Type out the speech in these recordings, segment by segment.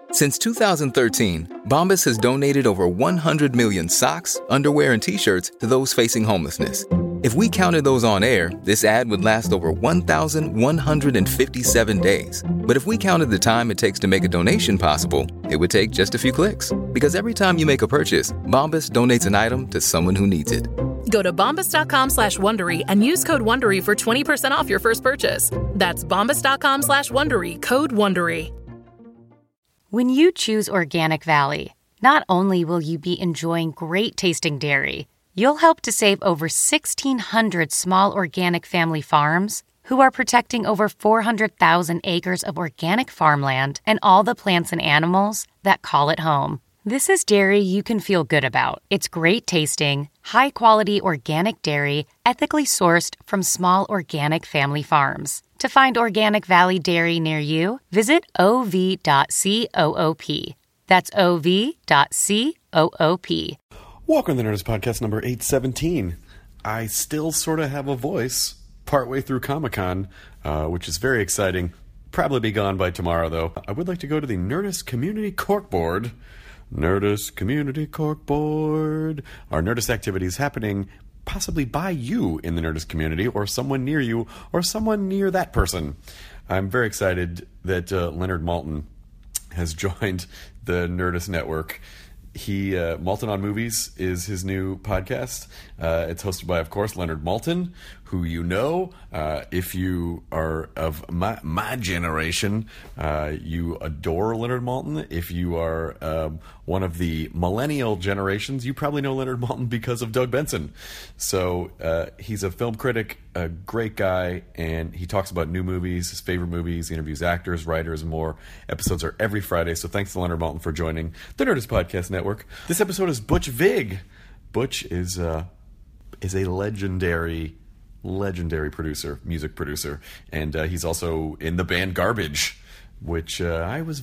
Since 2013, Bombas has donated over 100 million socks, underwear, and T-shirts to those facing homelessness. If we counted those on air, this ad would last over 1,157 days. But if we counted the time it takes to make a donation possible, it would take just a few clicks. Because every time you make a purchase, Bombas donates an item to someone who needs it. Go to bombas.com/Wondery and use code Wondery for 20% off your first purchase. That's bombas.com/Wondery, code Wondery. When you choose Organic Valley, not only will you be enjoying great tasting dairy, you'll help to save over 1,600 small organic family farms who are protecting over 400,000 acres of organic farmland and all the plants and animals that call it home. This is dairy you can feel good about. It's great tasting, high-quality organic dairy, ethically sourced from small organic family farms. To find Organic Valley Dairy near you, visit ov.coop. That's ov.coop. Welcome to the Nerdist Podcast number 817. I still sort of have a voice partway through Comic-Con, which is very exciting. Probably be gone by tomorrow, though. I would like to go to the Nerdist Community Corkboard. Nerdist Community Corkboard. Our Nerdist activities happening possibly by you in the Nerdist community, or someone near you, or someone near that person. I'm very excited that Leonard Maltin has joined the Nerdist Network. Maltin on Movies is his new podcast. It's hosted by, of course, Leonard Maltin, who you know. If you are of my generation, you adore Leonard Maltin. If you are one of the millennial generations, you probably know Leonard Maltin because of Doug Benson. So he's a film critic, a great guy, and he talks about new movies, his favorite movies, he interviews actors, writers, and more. Episodes are every Friday, so thanks to Leonard Maltin for joining the Nerdist Podcast Network. This episode is Butch Vig. Butch is a legendary producer, music producer, and he's also in the band Garbage, which I was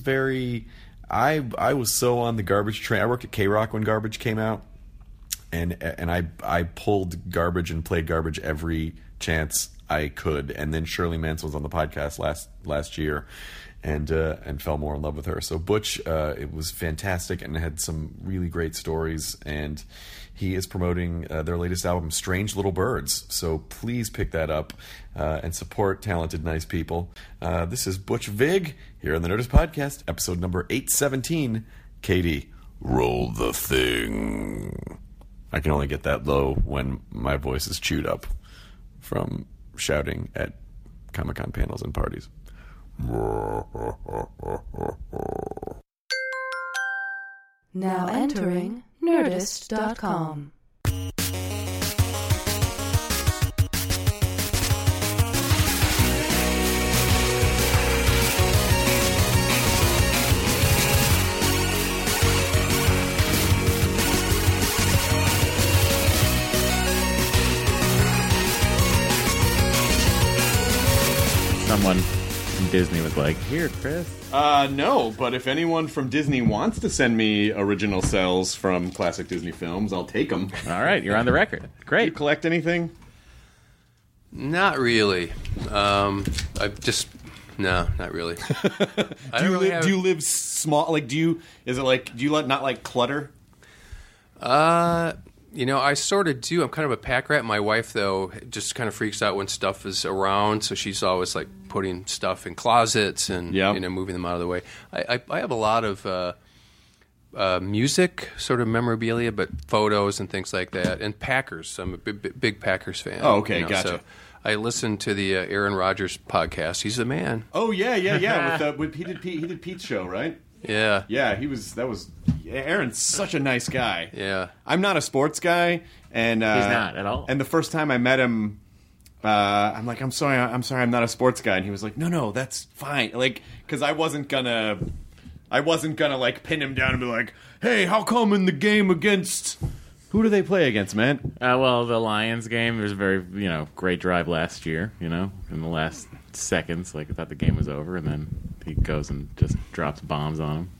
so on the Garbage train. I worked at K-Rock when Garbage came out, and I pulled Garbage and played Garbage every chance I could. And then Shirley Manson was on the podcast last year, and fell more in love with her. So Butch, it was fantastic and had some really great stories, and he is promoting their latest album, Strange Little Birds. So please pick that up and support talented, nice people. This is Butch Vig here on the Nerdist Podcast, episode number 817. Katie, roll the thing. I can only get that low when my voice is chewed up from shouting at Comic-Con panels and parties. Now entering Nerdist.com. Someone from Disney was like, "Here, Chris." No, but if anyone from Disney wants to send me original cells from classic Disney films, I'll take them. All right, you're on the record. Great. Do you collect anything? Not really. No, not really. Do you live small? Like, do you not like clutter? I sort of do. I'm kind of a pack rat. My wife, though, just kind of freaks out when stuff is around, so she's always like putting stuff in closets and moving them out of the way. I have a lot of music, sort of memorabilia, but photos and things like that, and Packers. I'm a big Packers fan. Oh, okay, gotcha. So I listen to the Aaron Rodgers podcast. He's the man. Oh yeah. With he did Pete's show, right? Yeah. Yeah, Aaron's such a nice guy. Yeah. I'm not a sports guy, and he's not at all. And the first time I met him, I'm like, I'm sorry, I'm not a sports guy, and he was like, no, that's fine, like, because I wasn't gonna like pin him down and be like, hey, how come in the game against who do they play against, man? Well, the Lions game, there was a very great drive last year. In the last seconds, like I thought the game was over, and then he goes and just drops bombs on him.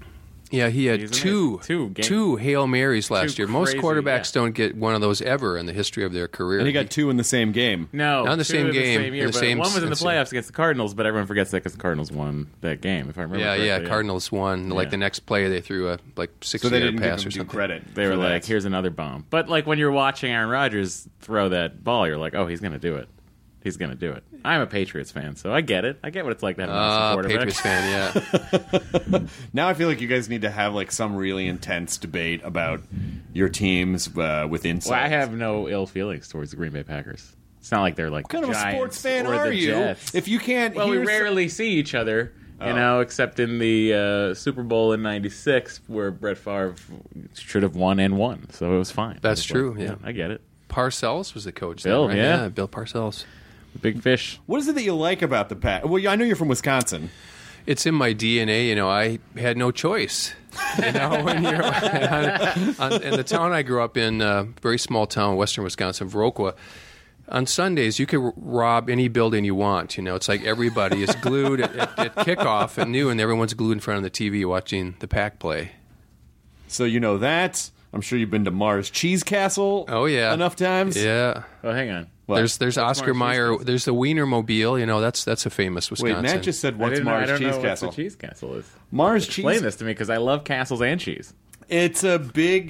Yeah, he had two Hail Marys last year. Most crazy, quarterbacks don't get one of those ever in the history of their career. And he got 2 in the same game. No, not in the same game. Same year, in the same, one was in the playoffs against the Cardinals, but everyone forgets that because the Cardinals won that game, if I remember correctly. Yeah, Cardinals won. Like the next play, they threw a 6-yard pass so they didn't give him or due something. credit. They were like, here's another bomb. But like when you're watching Aaron Rodgers throw that ball, you're like, oh, he's going to do it. He's going to do it. I'm a Patriots fan, so I get it. I get what it's like to have an awesome quarterback. Patriots fan, yeah. Now I feel like you guys need to have like some really intense debate about your teams with insights. Well, I have no ill feelings towards the Green Bay Packers. It's not like they're like what kind of a Giants sports fan or are the you? Jets. If you can't, well, we rarely see each other. You know, except in the Super Bowl in '96, where Brett Favre should have won and won, so it was fine. That's true. Yeah, I get it. Parcells was the coach. Bill, then, right? yeah, Bill Parcells. Big fish. What is it that you like about the Pack? Well, I know you're from Wisconsin. It's in my DNA. You know, I had no choice. You know, when you're in the town I grew up in, very small town, western Wisconsin, Viroqua. On Sundays, you could rob any building you want. You know, it's like everybody is glued at kickoff at noon, and everyone's glued in front of the TV watching the Pack play. So you know that. I'm sure you've been to Mars Cheese Castle. Oh yeah, enough times. Yeah. Oh, hang on. What? There's Oscar Mayer. There's the Wienermobile. You know, that's a famous Wisconsin. Wait, Matt just said what's Mars Cheese Castle? I don't know what the Cheese Castle is. Mars Cheese. Explain this to me because I love castles and cheese. It's a big.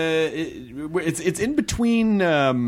It's in between.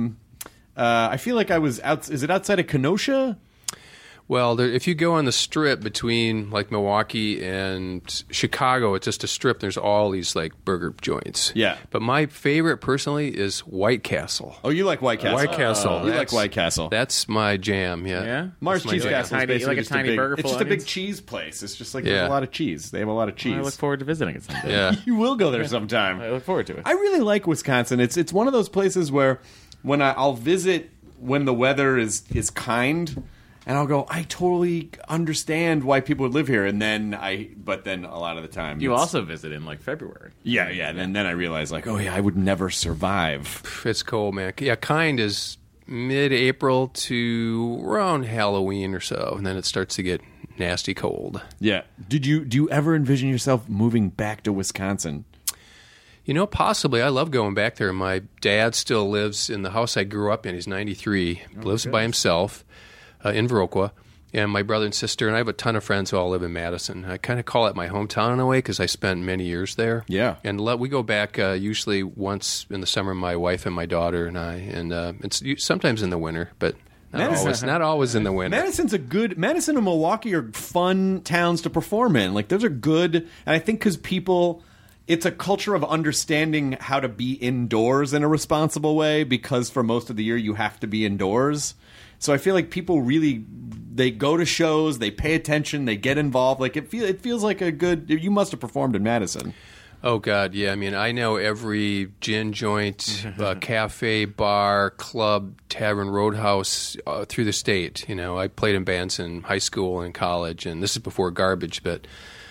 I feel like I was out. Is it outside of Kenosha? Well, if you go on the strip between like Milwaukee and Chicago, it's just a strip. There's all these like burger joints. Yeah. But my favorite personally is White Castle. Oh, you like White Castle? White Castle. You like White Castle? That's my jam. Yeah. Yeah. Mars Cheese Castle is basically like a tiny burger. It's just a big cheese place. It's just like there's a lot of cheese. They have a lot of cheese. Well, I look forward to visiting it someday. Yeah. You will go there sometime. I look forward to it. I really like Wisconsin. It's one of those places where when I'll visit when the weather is kind. And I'll go, I totally understand why people would live here. But then a lot of the time... You also visit in, like, February. Yeah. And then I realize, like, oh, yeah, I would never survive. It's cold, man. Yeah, kind is mid-April to around Halloween or so. And then it starts to get nasty cold. Yeah. Do you ever envision yourself moving back to Wisconsin? You know, possibly. I love going back there. My dad still lives in the house I grew up in. He's 93. Lives by himself. In Viroqua, and my brother and sister, and I have a ton of friends who all live in Madison. I kind of call it my hometown in a way because I spent many years there. Yeah. And we go back usually once in the summer, my wife and my daughter and I, and it's sometimes in the winter, but not always in the winter. Madison and Milwaukee are fun towns to perform in. Like, those are good, and I think because it's a culture of understanding how to be indoors in a responsible way because for most of the year you have to be indoors. So I feel like people really, they go to shows, they pay attention, they get involved. Like it feels like a good. You must have performed in Madison. Oh God, yeah. I mean, I know every gin joint, cafe, bar, club, tavern, roadhouse through the state. You know, I played in bands in high school and college, and this is before Garbage, but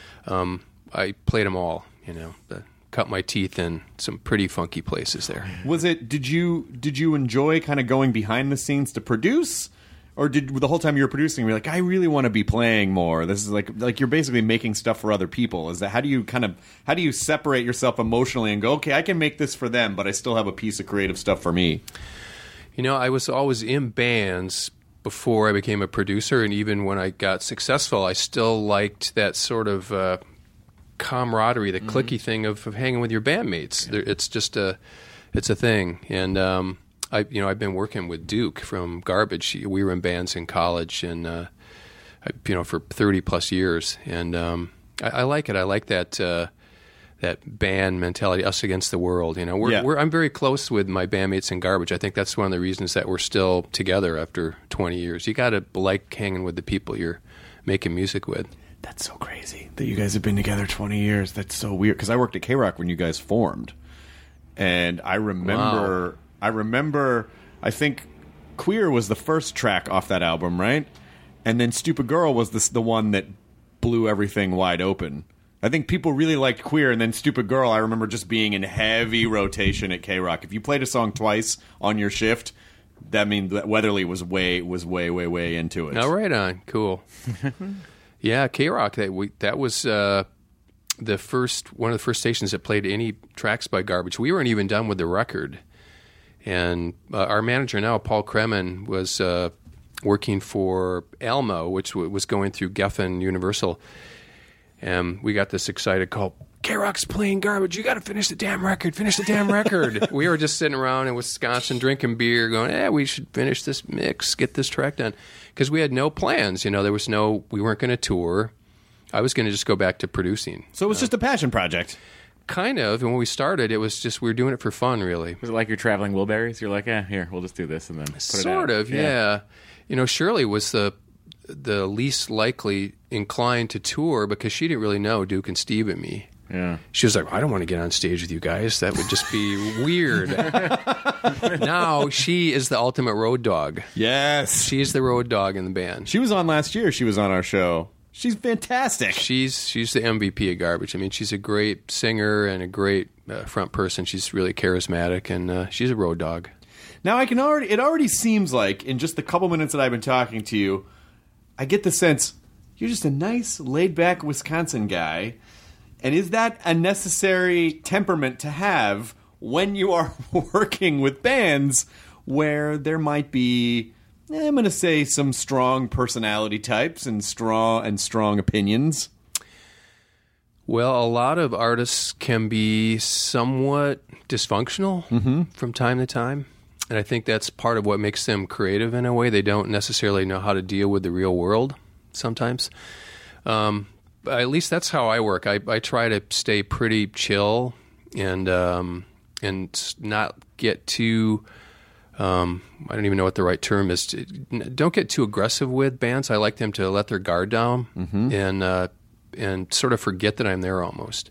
I played them all. You know, cut my teeth in some pretty funky places there. Did you enjoy kind of going behind the scenes to produce, or did the whole time you were producing you're like, I really want to be playing more? This is like you're basically making stuff for other people. Is that how do you separate yourself emotionally and go, okay, I can make this for them, but I still have a piece of creative stuff for me? You know, I was always in bands before I became a producer, and even when I got successful, I still liked that sort of camaraderie, the cliquey thing of hanging with your bandmates. Yeah. It's just it's a thing. And I've been working with Duke from Garbage. We were in bands in college, and for 30 plus years. And I like it. I like that band mentality, us against the world. You know, I'm very close with my bandmates in Garbage. I think that's one of the reasons that we're still together after 20 years. You got to like hanging with the people you're making music with. That's so crazy that you guys have been together 20 years. That's so weird because I worked at K-Rock when you guys formed, and I remember. I think "Queer" was the first track off that album, right? And then "Stupid Girl" was the one that blew everything wide open. I think people really liked "Queer," and then "Stupid Girl" I remember just being in heavy rotation at K-Rock. If you played a song twice on your shift, that means that Weatherly was way into it. Oh, right on, cool. Yeah, K-Rock. That was one of the first stations that played any tracks by Garbage. We weren't even done with the record. And our manager now, Paul Kremen, was working for Alma, which was going through Geffen Universal. And we got this excited call, K-Rock's playing Garbage. You got to finish the damn record. Finish the damn record. We were just sitting around in Wisconsin drinking beer going, we should finish this mix, get this track done. Because we had no plans. We weren't going to tour. I was going to just go back to producing. So it was just a passion project. Kind of. And when we started, it was just we were doing it for fun, really. Was it like you're traveling Wilburys? You're like, here, we'll just do this and then put it out. Sort of, yeah. Shirley was the least likely inclined to tour because she didn't really know Duke and Steve and me. Yeah. She was like, I don't want to get on stage with you guys. That would just be weird. Now she is the ultimate road dog. Yes. She's the road dog in the band. She was on last year. She was on our show. She's fantastic. She's the MVP of Garbage. I mean, she's a great singer and a great front person. She's really charismatic, and she's a road dog. Now, it already seems like, in just the couple minutes that I've been talking to you, I get the sense you're just a nice, laid-back Wisconsin guy. And is that a necessary temperament to have when you are working with bands where there might be, I'm going to say, some strong personality types and strong opinions? Well, a lot of artists can be somewhat dysfunctional from time to time. And I think that's part of what makes them creative in a way. They don't necessarily know how to deal with the real world sometimes. At least that's how I work. I try to stay pretty chill and not get too I don't even know what the right term is. Don't get too aggressive with bands. I like them to let their guard down and sort of forget that I'm there almost.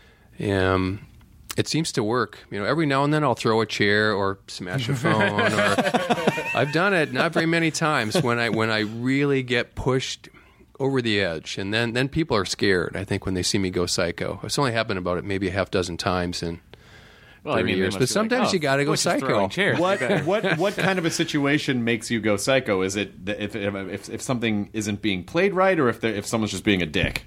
It seems to work. Every now and then I'll throw a chair or smash a phone. Or I've done it not very many times when I really get pushed over the edge, and then people are scared. I think when they see me go psycho. It's only happened about maybe a half dozen times in 30 years. But sometimes you got to go psycho. What kind of a situation makes you go psycho? Is it if something isn't being played right, or if someone's just being a dick?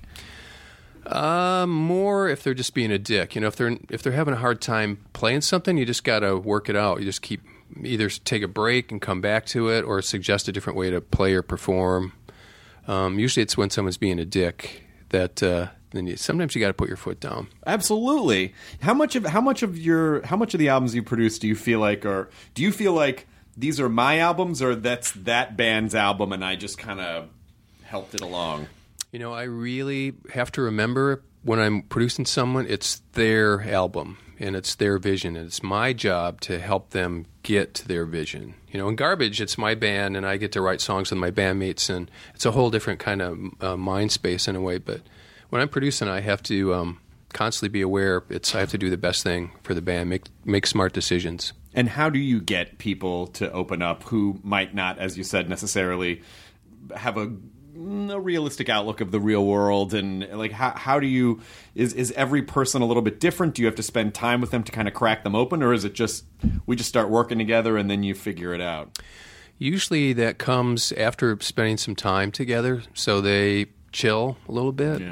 More if they're just being a dick. If they're having a hard time playing something, you just got to work it out. You just either take a break and come back to it, or suggest a different way to play or perform. Usually, it's when someone's being a dick that sometimes you got to put your foot down. Absolutely. How much of the albums you produce do you feel like these are my albums, or that's that band's album and I just kind of helped it along? I really have to remember when I'm producing someone, it's their album and it's their vision, and it's my job to help them get to their vision. In Garbage, it's my band, and I get to write songs with my bandmates, and it's a whole different kind of mind space in a way. But when I'm producing, I have to constantly be aware. I have to do the best thing for the band, make smart decisions. And how do you get people to open up who might not, as you said, necessarily have a realistic outlook of the real world? And how do you is every person a little bit different? Do you have to spend time with them to kind of crack them open, or is it just we just start working together and then you figure it out? Usually that comes after spending some time together, so they chill a little bit.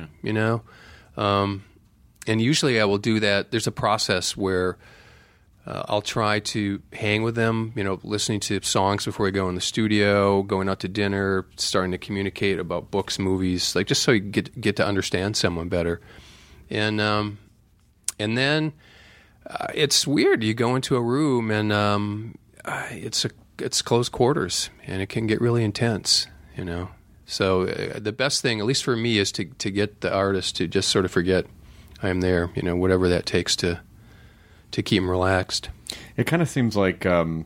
And usually I will do that. There's a process where I'll try to hang with them, listening to songs before we go in the studio, going out to dinner, starting to communicate about books, movies, just so you get to understand someone better. And then it's weird. You go into a room and it's close quarters, and it can get really intense, So the best thing, at least for me, is to get the artist to just sort of forget I'm there, whatever that takes to keep them relaxed. It kind of seems like that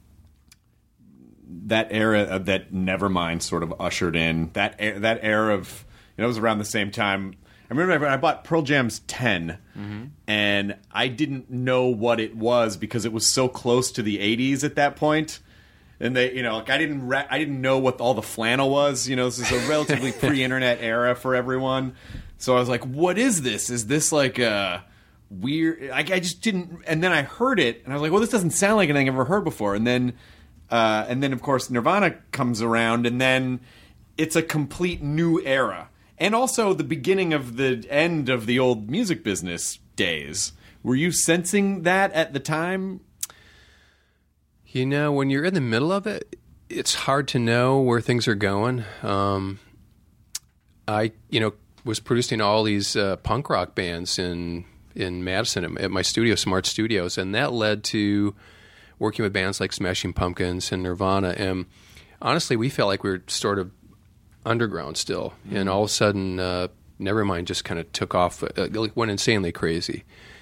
era of that Nevermind sort of ushered in that era of, it was around the same time. I remember I bought Pearl Jam's 10, and I didn't know what it was because it was so close to the 80s at that point. And they, I didn't know what all the flannel was. This is a relatively pre-internet era for everyone. So I was like, what is this? Is this like a weird? I just didn't. And then I heard it, and I was like, well, this doesn't sound like anything I've ever heard before. And then of course Nirvana comes around, and then it's a complete new era. and also the beginning of the end of the old music business days. Were you sensing that at the time? You know, when you're in the middle of it, it's hard to know where things are going. I was producing all these punk rock bands in Madison at my studio, Smart Studios, and that led to working with bands like Smashing Pumpkins and Nirvana. And honestly, we felt like we were sort of underground still. And all of a sudden, Nevermind just kind of took off, went insanely crazy.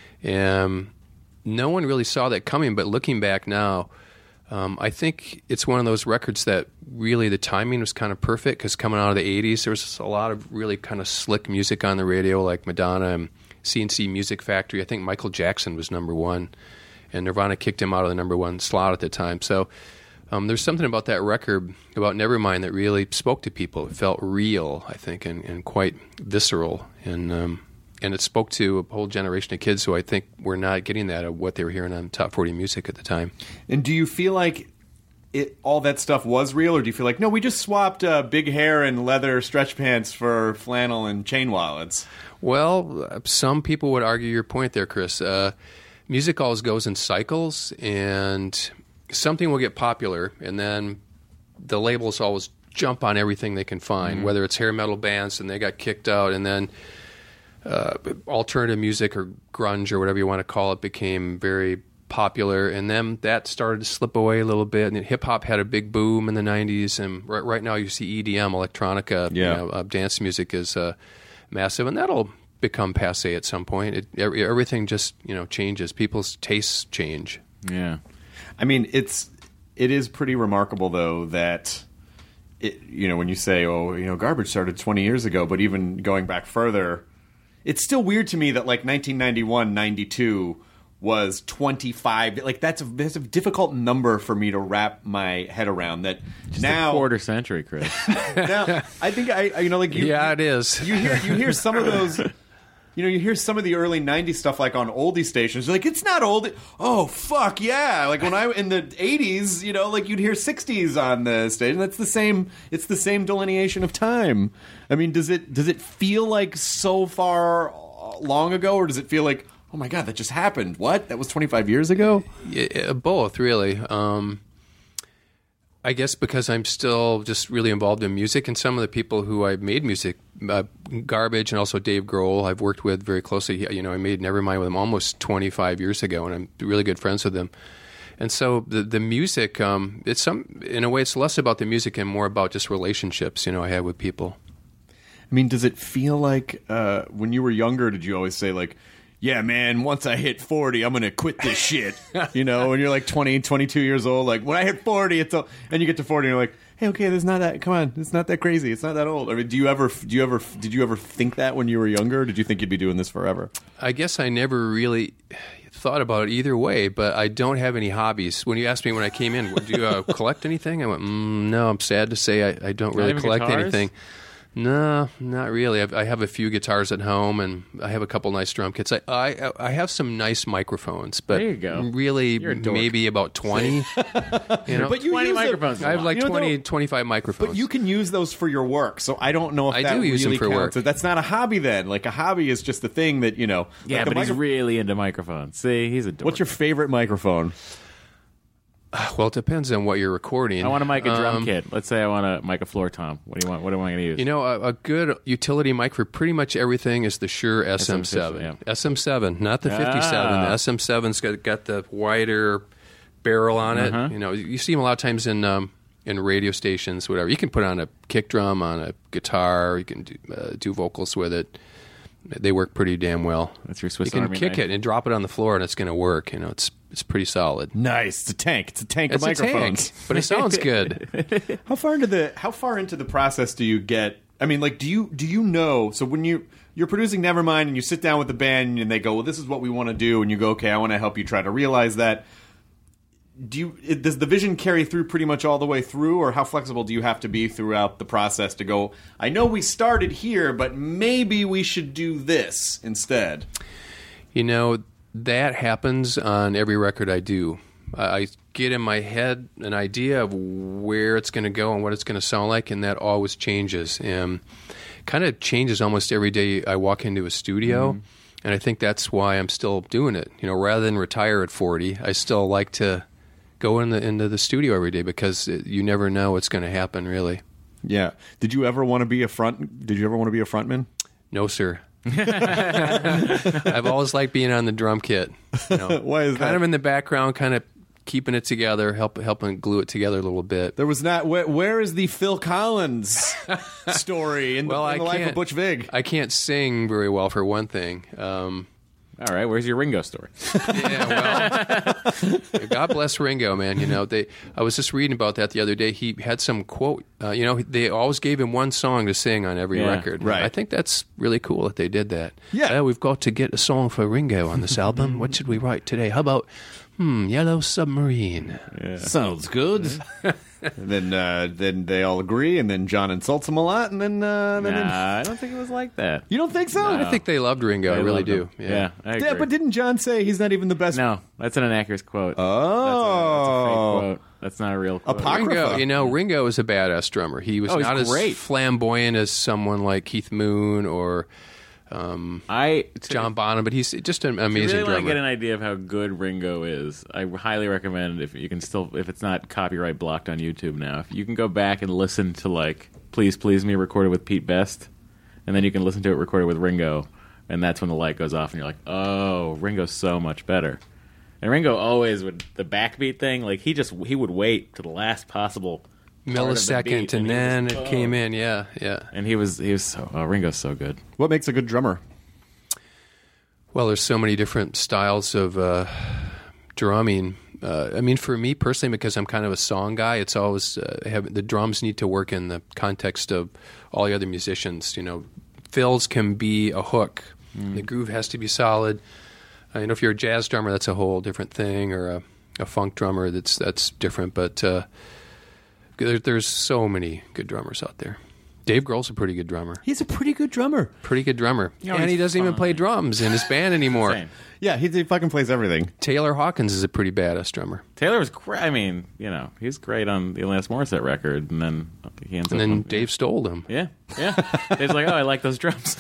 And no one really saw that coming, but looking back now, I think it's one of those records that really the timing was kind of perfect, because coming out of the 80s, there was a lot of really kind of slick music on the radio, like Madonna and CNC Music Factory. I think Michael Jackson was number one, and Nirvana kicked him out of the number one slot at the time. So there's something about that record, about Nevermind, that really spoke to people. It felt real, I think, and quite visceral. And it spoke to a whole generation of kids who I think were not getting that of what they were hearing on Top 40 Music at the time. And do you feel like all that stuff was real, or do you feel like, no, we just swapped big hair and leather stretch pants for flannel and chain wallets? Well, some people would argue your point there, Chris. Music always goes in cycles, and something will get popular, and then the labels always jump on everything they can find, whether it's hair metal bands and they got kicked out, and then alternative music or grunge or whatever you want to call it became very popular, and then that started to slip away a little bit, and hip-hop had a big boom in the 90s, and right now you see EDM, electronica, dance music is massive, and that'll become passé at some point. Everything just changes. People's tastes change. Yeah. I mean, it is pretty remarkable, though, that when you say, Garbage started 20 years ago, but even going back further, it's still weird to me that, like, 1991, 92 was 25. Like, that's a difficult number for me to wrap my head around. That just now, a quarter century, Chris. Now, I think it is. You hear some of those. You hear some of the early 90s stuff, like, on oldie stations. You're like, it's not old. Oh, fuck, yeah. Like, when in the 80s, you'd hear 60s on the station. That's the same. It's the same delineation of time. I mean, does it feel like so far long ago, or does it feel like, oh, my God, that just happened? What? That was 25 years ago? Yeah, both, really. I guess because I'm still just really involved in music, and some of the people who I've made music, Garbage and also Dave Grohl, I've worked with very closely. I made Nevermind with him almost 25 years ago, and I'm really good friends with him. And so the music, in a way, it's less about the music and more about just relationships, I have with people. I mean, does it feel like when you were younger, did you always say, like, yeah, man, once I hit 40, I'm going to quit this shit. When you're like 20, 22 years old, like, when I hit 40, and you get to 40 and you're like, hey, okay, there's not that, come on, it's not that crazy. It's not that old. I mean, did you ever think that when you were younger? Or did you think you'd be doing this forever? I guess I never really thought about it either way, but I don't have any hobbies. When you asked me when I came in, do you collect anything? I went, no, I'm sad to say I don't really collect anything. No, not really. I have a few guitars at home, and I have a couple nice drum kits. I have some nice microphones, but there you go. Really maybe about 20. But you 20 microphones. I have like 25 microphones. But you can use those for your work, so I don't know if that really use them for counts. work. That's not a hobby then. Like, a hobby is just the thing that, Yeah, like but he's really into microphones. See, he's a dork. What's your favorite microphone? Well, it depends on what you're recording. I want to mic a drum kit. Let's say I want to mic a floor tom. What do you want? What am I going to use? A good utility mic for pretty much everything is the Shure SM7. yeah. SM7, not the 57. The SM7's got the wider barrel on it. You see them a lot of times in radio stations, whatever. You can put on a kick drum on a guitar. You can do vocals with it. They work pretty damn well. That's your Swiss You can Army kick knife. it and drop it on the floor, and it's going to work. It's pretty solid. Nice. It's a tank. It's a tank of It's a microphones. tank, but it sounds good. How far into the process do you get? I mean, like, do you know? So when you're producing Nevermind and you sit down with the band and they go, well, this is what we want to do, and you go, okay, I want to help you try to realize that. Does the vision carry through pretty much all the way through, or how flexible do you have to be throughout the process to go, I know we started here, but maybe we should do this instead? That happens on every record I do. I get in my head an idea of where it's going to go and what it's going to sound like, and that always changes. kind of changes almost every day I walk into a studio. And I think that's why I'm still doing it. Rather than retire at 40, I still like to go into the studio every day because you never know what's going to happen, really. Yeah. Did you ever want to be a frontman? No, sir. I've always liked being on the drum kit. Why is that? Kind of in the background, kind of keeping it together, helping glue it together a little bit. There was not. Where is the Phil Collins story in the life of Butch Vig? I can't sing very well, for one thing. All right, where's your Ringo story? Yeah, well, God bless Ringo, man. I was just reading about that the other day. He had some quote. They always gave him one song to sing on every record. Right. I think that's really cool that they did that. Yeah, we've got to get a song for Ringo on this album. What should we write today? How about Yellow Submarine? Yeah. Sounds good. And then they all agree, and then John insults him a lot, and then I don't think it was like that. You don't think so? No. I think they loved Ringo. I really do. Yeah, I agree. Yeah, but didn't John say he's not even the best? No, that's an inaccurate quote. Oh, that's a fake quote. That's not a real quote. Apocrypha. Ringo is a badass drummer. He was not as flamboyant as someone like Keith Moon or John Bonham, but he's just an amazing drummer. If you really want to get an idea of how good Ringo is, I highly recommend if it's not copyright blocked on YouTube now, if you can go back and listen to Please Please Me recorded with Pete Best, and then you can listen to it recorded with Ringo, and that's when the light goes off and you're like, oh, Ringo's so much better. And Ringo always would, the backbeat thing, he would wait to the last possible millisecond, and then it came in. Yeah. And he was so Ringo's so good. What makes a good drummer? Well, there's so many different styles of drumming. For me personally, because I'm kind of a song guy, it's always the drums need to work in the context of all the other musicians. Fills can be a hook. The groove has to be solid. If you're a jazz drummer, that's a whole different thing, or a funk drummer, that's different. But there's so many good drummers out there. Dave Grohl's a pretty good drummer. He's a pretty good drummer. And he doesn't even play drums in his band anymore. Same. Yeah, he fucking plays everything. Taylor Hawkins is a pretty badass drummer. Taylor was great. He's great on the Alanis Morissette record, and then he ends up. And then Dave stole him. Yeah. Dave's like, oh, I like those drums.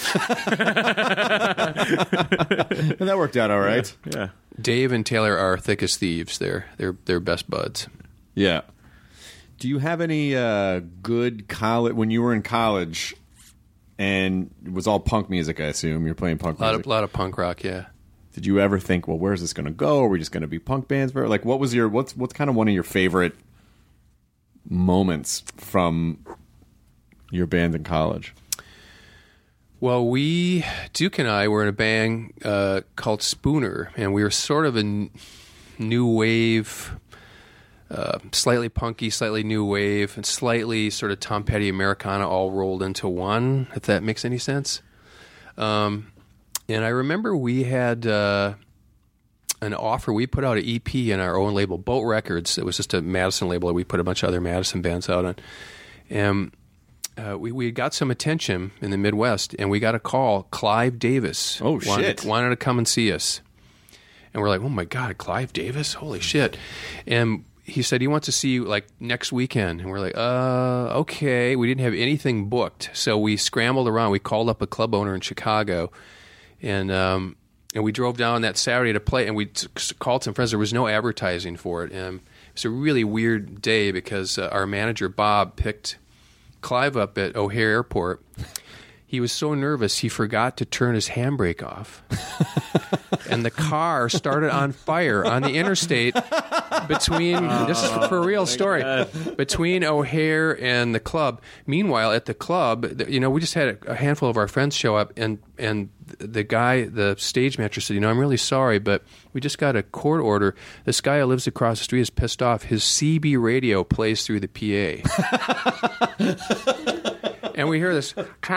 And that worked out all right. Yeah. Dave and Taylor are thick as thieves. They're best buds. Yeah. Do you have any good college when you were in college? And it was all punk music, I assume. You're playing punk music. A lot of punk rock, yeah. Did you ever think, well, where's this going to go? Are we just going to be punk bands? What was what's kind of one of your favorite moments from your band in college? Well, Duke and I were in a band called Spooner, and we were sort of a new wave, slightly punky, slightly new wave, and slightly sort of Tom Petty Americana all rolled into one, if that makes any sense. And I remember we had an offer. We put out an EP in our own label, Boat Records. It was just a Madison label that we put a bunch of other Madison bands out on. And we got some attention in the Midwest, and we got a call. Clive Davis wanted to come and see us. And we're like, oh, my God, Clive Davis? Holy shit. And he said he wants to see you next weekend. And we're like, okay. We didn't have anything booked. So we scrambled around. We called up a club owner in Chicago. And we drove down that Saturday to play, and we called some friends. There was no advertising for it. And it was a really weird day because our manager, Bob, picked Clive up at O'Hare Airport. He was so nervous he forgot to turn his handbrake off. And the car started on fire on the interstate between, this is for a real story, between O'Hare and the club. Meanwhile, at the club, we just had a handful of our friends show up, and the stage manager said, I'm really sorry, but we just got a court order. This guy who lives across the street is pissed off. His CB radio plays through the PA. And we hear this,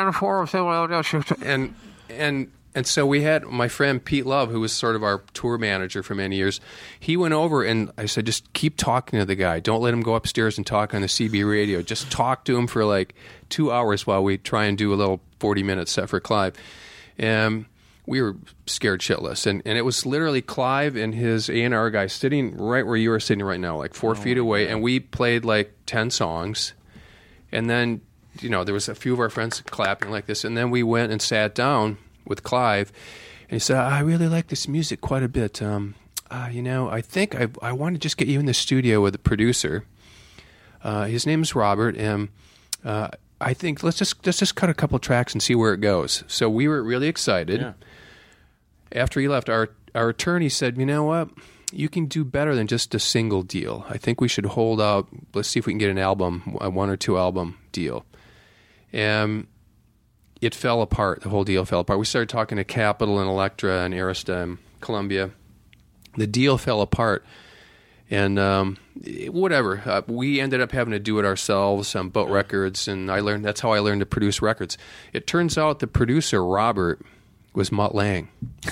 and so we had my friend Pete Love, who was sort of our tour manager for many years. He went over, and I said, just keep talking to the guy. Don't let him go upstairs and talk on the CB radio. Just talk to him for 2 hours while we try and do a little 40-minute set for Clive. And we were scared shitless. And it was literally Clive and his A&R guy sitting right where you are sitting right now, 4 feet away. And we played 10 songs. And then there was a few of our friends clapping like this, and then we went and sat down with Clive, and he said, I really like this music quite a bit. I think I want to just get you in the studio with the producer. His name's Robert, and I think let's just cut a couple tracks and see where it goes. So we were really excited. Yeah. After he left, our attorney said, you know what? You can do better than just a single deal. I think we should hold out. Let's see if we can get an album, a 1 or 2 album deal. And it fell apart. The whole deal fell apart. We started talking to Capitol and Elektra and Arista and Columbia. The deal fell apart. And whatever. We ended up having to do it ourselves on Boat Records, and that's how I learned to produce records. It turns out the producer, Robert, was Mutt Lange.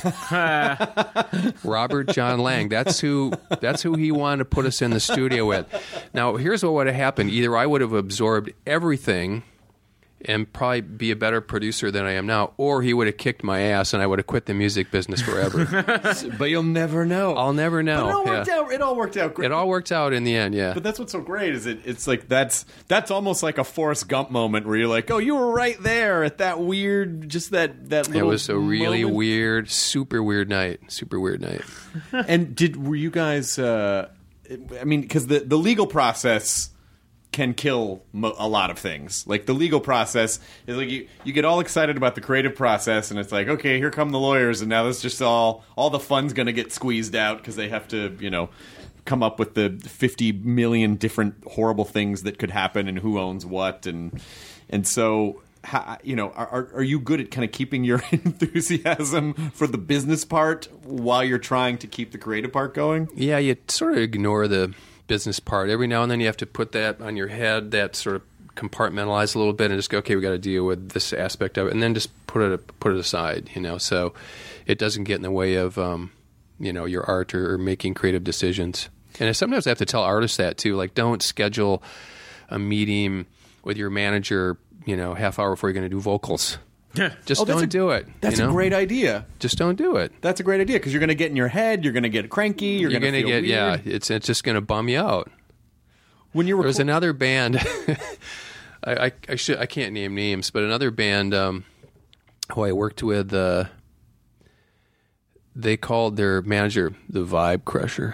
Robert John Lang. That's who he wanted to put us in the studio with. Now, here's what would have happened. Either I would have absorbed everything and probably be a better producer than I am now, or he would have kicked my ass and I would have quit the music business forever. But you'll never know. I'll never know. But it all worked out great. It all worked out in the end, yeah. But that's what's so great is it's like that's almost like a Forrest Gump moment where you're like, oh, you were right there at that weird, just that little. It was a really moment. weird, super weird night. And were you guys? Because the legal process can kill a lot of things. Like the legal process is like you get all excited about the creative process, and it's like, okay, here come the lawyers, and now that's just all the fun's going to get squeezed out because they have to, come up with the 50 million different horrible things that could happen and who owns what, and so. Are you good at kind of keeping your enthusiasm for the business part while you're trying to keep the creative part going? Yeah, you sort of ignore the business part. Every now and then you have to put that on your head, that sort of compartmentalize a little bit and just go, okay, we got to deal with this aspect of it, and then just put it aside, so it doesn't get in the way of, your art or making creative decisions. And sometimes I have to tell artists that too, like don't schedule a meeting with your manager, half hour before you're going to do vocals. Just don't do it. That's a great idea. Just don't do it. That's a great idea because you're going to get in your head. You're going to get cranky. You're going to feel weird. Yeah. It's just going to bum you out. When you there's another band. I can't name names, but another band who I worked with. They called their manager the Vibe Crusher.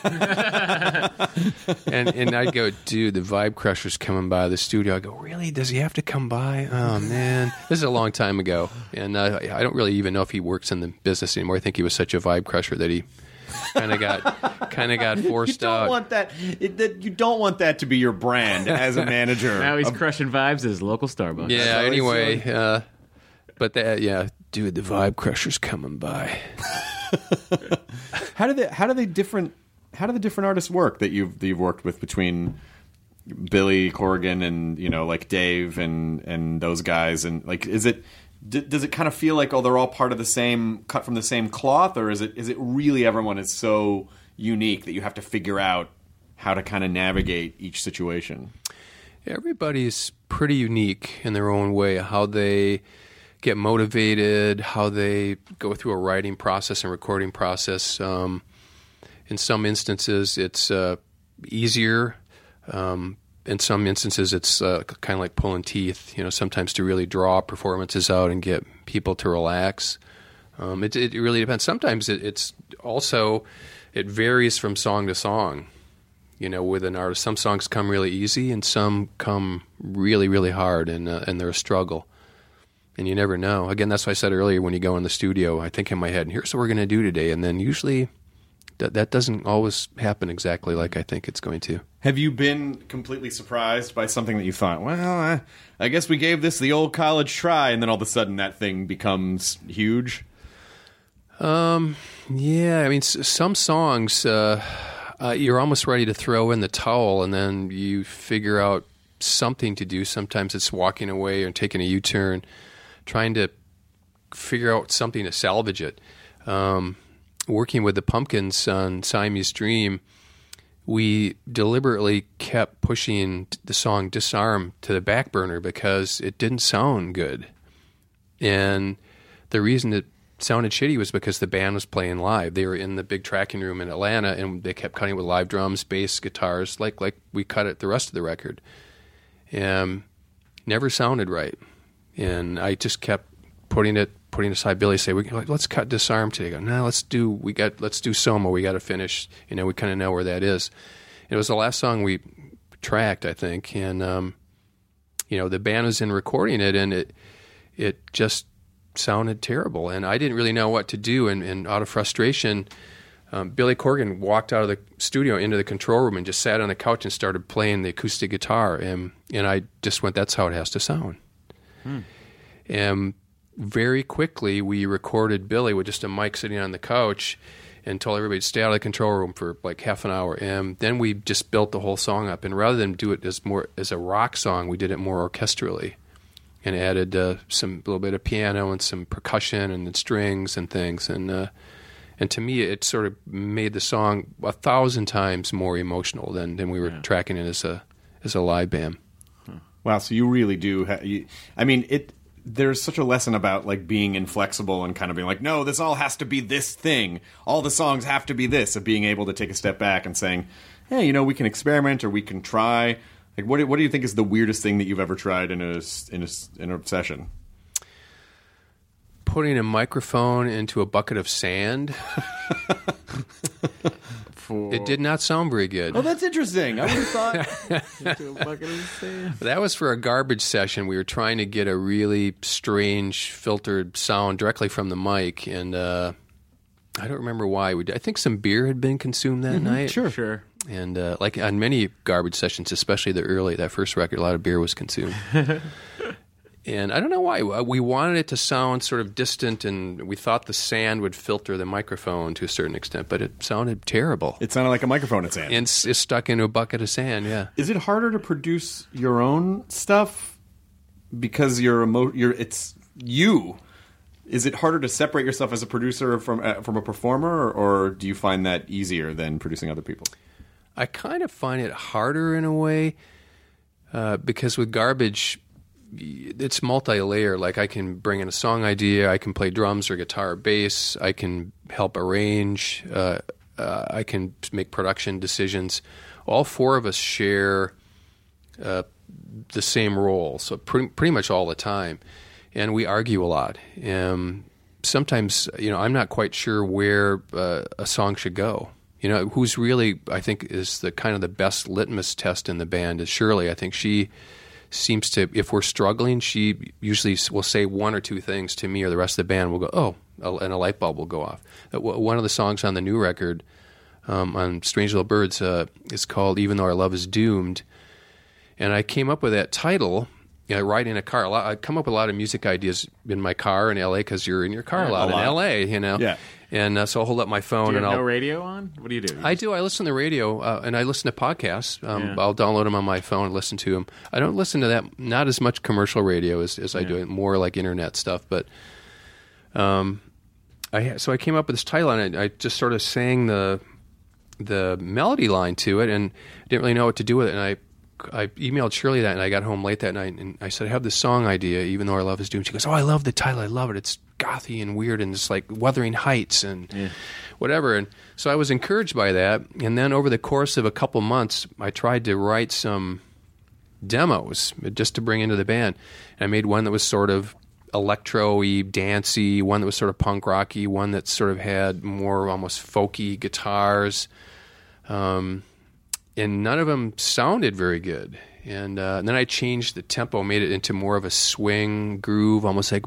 and I'd go, dude, the Vibe Crusher's coming by the studio. I go, really? Does he have to come by? Oh, man. This is a long time ago. And I don't really even know if he works in the business anymore. I think he was such a Vibe Crusher that he kind of got forced out. You don't want that to be your brand as a manager. Now he's crushing vibes at his local Starbucks. Yeah, anyway. But dude, the Vibe Crusher's coming by. How do the different artists work that you've worked with between Billy Corgan and like Dave and those guys, and like does it kind of feel like they're all part of the same, cut from the same cloth, or is it really everyone is so unique that you have to figure out how to kind of navigate each situation? Everybody's pretty unique in their own way, how they get motivated, how they go through a writing process and recording process. In some instances, it's easier. In some instances, it's kind of like pulling teeth, sometimes to really draw performances out and get people to relax. It really depends. Sometimes it's also, it varies from song to song. With an artist, some songs come really easy and some come really, really hard, and they're a struggle. And you never know. Again, that's what I said earlier, when you go in the studio, I think in my head, here's what we're going to do today. And then usually that doesn't always happen exactly like I think it's going to. Have you been completely surprised by something that you thought, well, I guess we gave this the old college try, and then all of a sudden that thing becomes huge? Yeah, some songs, you're almost ready to throw in the towel, and then you figure out something to do. Sometimes it's walking away or taking a U-turn, trying to figure out something to salvage it. Working with the Pumpkins on Siamese Dream, we deliberately kept pushing the song Disarm to the back burner because it didn't sound good. And the reason it sounded shitty was because the band was playing live. They were in the big tracking room in Atlanta, and they kept cutting with live drums, bass, guitars, like we cut it the rest of the record. And never sounded right. And I just kept putting aside. Billy say, let's cut Disarm today. I go, no, let's do Soma. We got to finish. We kind of know where that is. And it was the last song we tracked, I think. And, the band was in recording it, and it just sounded terrible. And I didn't really know what to do. And out of frustration, Billy Corgan walked out of the studio into the control room and just sat on the couch and started playing the acoustic guitar. And I just went, that's how it has to sound. And very quickly, we recorded Billy with just a mic sitting on the couch and told everybody to stay out of the control room for like half an hour. And then we just built the whole song up. And rather than do it as a rock song, we did it more orchestrally and added a little bit of piano and some percussion and the strings and things. And to me, it sort of made the song 1,000 times more emotional than we were tracking it as a live band. Wow, so you really do. There's such a lesson about like being inflexible and kind of being like, no, this all has to be this thing. All the songs have to be this. Of being able to take a step back and saying, hey, we can experiment or we can try. Like, what do you think is the weirdest thing that you've ever tried in a session? Putting a microphone into a bucket of sand. It did not sound very good. Oh, that's interesting. I would have thought into a bucket of sand. That was for a garbage session. We were trying to get a really strange filtered sound directly from the mic, and I don't remember why. I think some beer had been consumed that night. Sure. And like on many garbage sessions, especially that first record, a lot of beer was consumed. And I don't know why. We wanted it to sound sort of distant, and we thought the sand would filter the microphone to a certain extent, but it sounded terrible. It sounded like a microphone at sand. And it's stuck into a bucket of sand, yeah. Is it harder to produce your own stuff because it's you? Is it harder to separate yourself as a producer from a performer, or do you find that easier than producing other people? I kind of find it harder in a way because with Garbage, it's multi-layer. Like I can bring in a song idea, I can play drums or guitar or bass, I can help arrange, I can make production decisions. All four of us share the same role, so pretty much all the time. And we argue a lot. Sometimes, I'm not quite sure where a song should go. Who's really, I think, is the kind of the best litmus test in the band is Shirley. I think she seems to, if we're struggling, she usually will say one or two things to me, or the rest of the band will go, oh, and a light bulb will go off. One of the songs on the new record, on Strange Little Birds, is called Even Though Our Love Is Doomed. And I came up with that title right in a car. I come up with a lot of music ideas in my car in L.A. because you're in your car a lot in L.A., Yeah. And so I'll hold up my phone. Do you and have I'll no radio on? What do you do? I do. I listen to radio, and I listen to podcasts. I'll download them on my phone and listen to them. I don't listen to that, not as much commercial radio as I do it, more like internet stuff. But so I came up with this title, and I just sort of sang the melody line to it, and didn't really know what to do with it. And I emailed Shirley that, and I got home late that night, and I said, I have this song idea, Even Though Our Love Is Doomed. She goes, oh, I love the title. I love it. It's gothy and weird, and it's like Wuthering Heights and whatever. And so I was encouraged by that. And then over the course of a couple months, I tried to write some demos just to bring into the band. And I made one that was sort of electro-y, dancey, one that was sort of punk rocky, one that sort of had more almost folky guitars. And none of them sounded very good. And then I changed the tempo, made it into more of a swing groove, almost like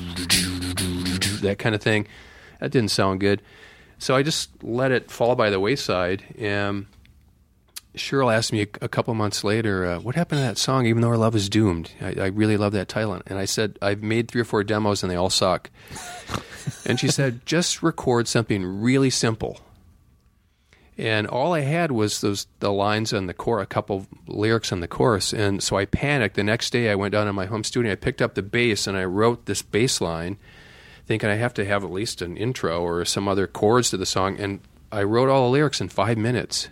that kind of thing. That didn't sound good. So I just let it fall by the wayside. And Cheryl asked me a couple months later, what happened to that song, Even Though Our Love Is Doomed? I really love that title. And I said, I've made 3 or 4 demos and they all suck. And she said, just record something really simple. And all I had was the lines on the chorus, a couple lyrics on the chorus. And so I panicked. The next day I went down to my home studio, I picked up the bass, and I wrote this bass line, thinking I have to have at least an intro or some other chords to the song. And I wrote all the lyrics in 5 minutes.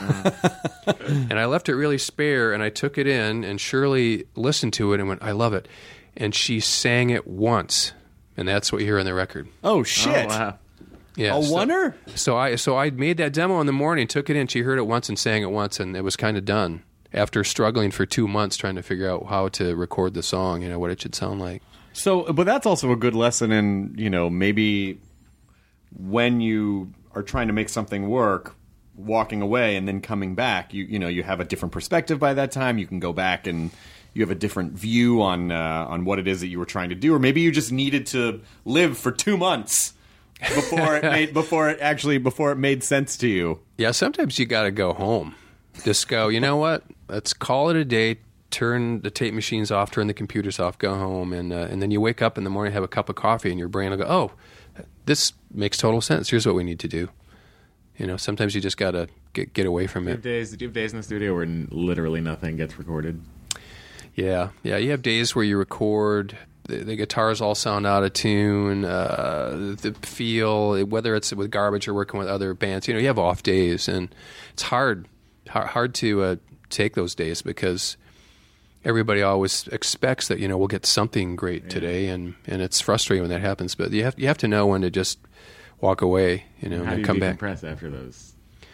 And I left it really spare, and I took it in, and Shirley listened to it and went, I love it. And she sang it once, and that's what you hear on the record. Oh, shit. Oh, wow. Yeah, a oneer? So I made that demo in the morning, took it in, she heard it once and sang it once, and it was kind of done. after struggling for 2 months trying to figure out how to record the song, what it should sound like. So, but that's also a good lesson in, maybe when you are trying to make something work, walking away and then coming back, you have a different perspective by that time. You can go back and you have a different view on what it is that you were trying to do, or maybe you just needed to live for 2 months before it made sense to you. Yeah, sometimes you got to go home. Just go, you know what? Let's call it a day. Turn the tape machines off, turn the computers off, go home, and then you wake up in the morning, have a cup of coffee, and your brain will go, oh, this makes total sense. Here's what we need to do. Sometimes you just got to get away from it. Do you have days in the studio where literally nothing gets recorded? Yeah. You have days where you record, the guitars all sound out of tune, the feel, whether it's with Garbage or working with other bands, you have off days, and it's hard to take those days because everybody always expects that we'll get something great today, and it's frustrating when that happens. But you have to know when to just walk away, and then come back. How do you decompress after those?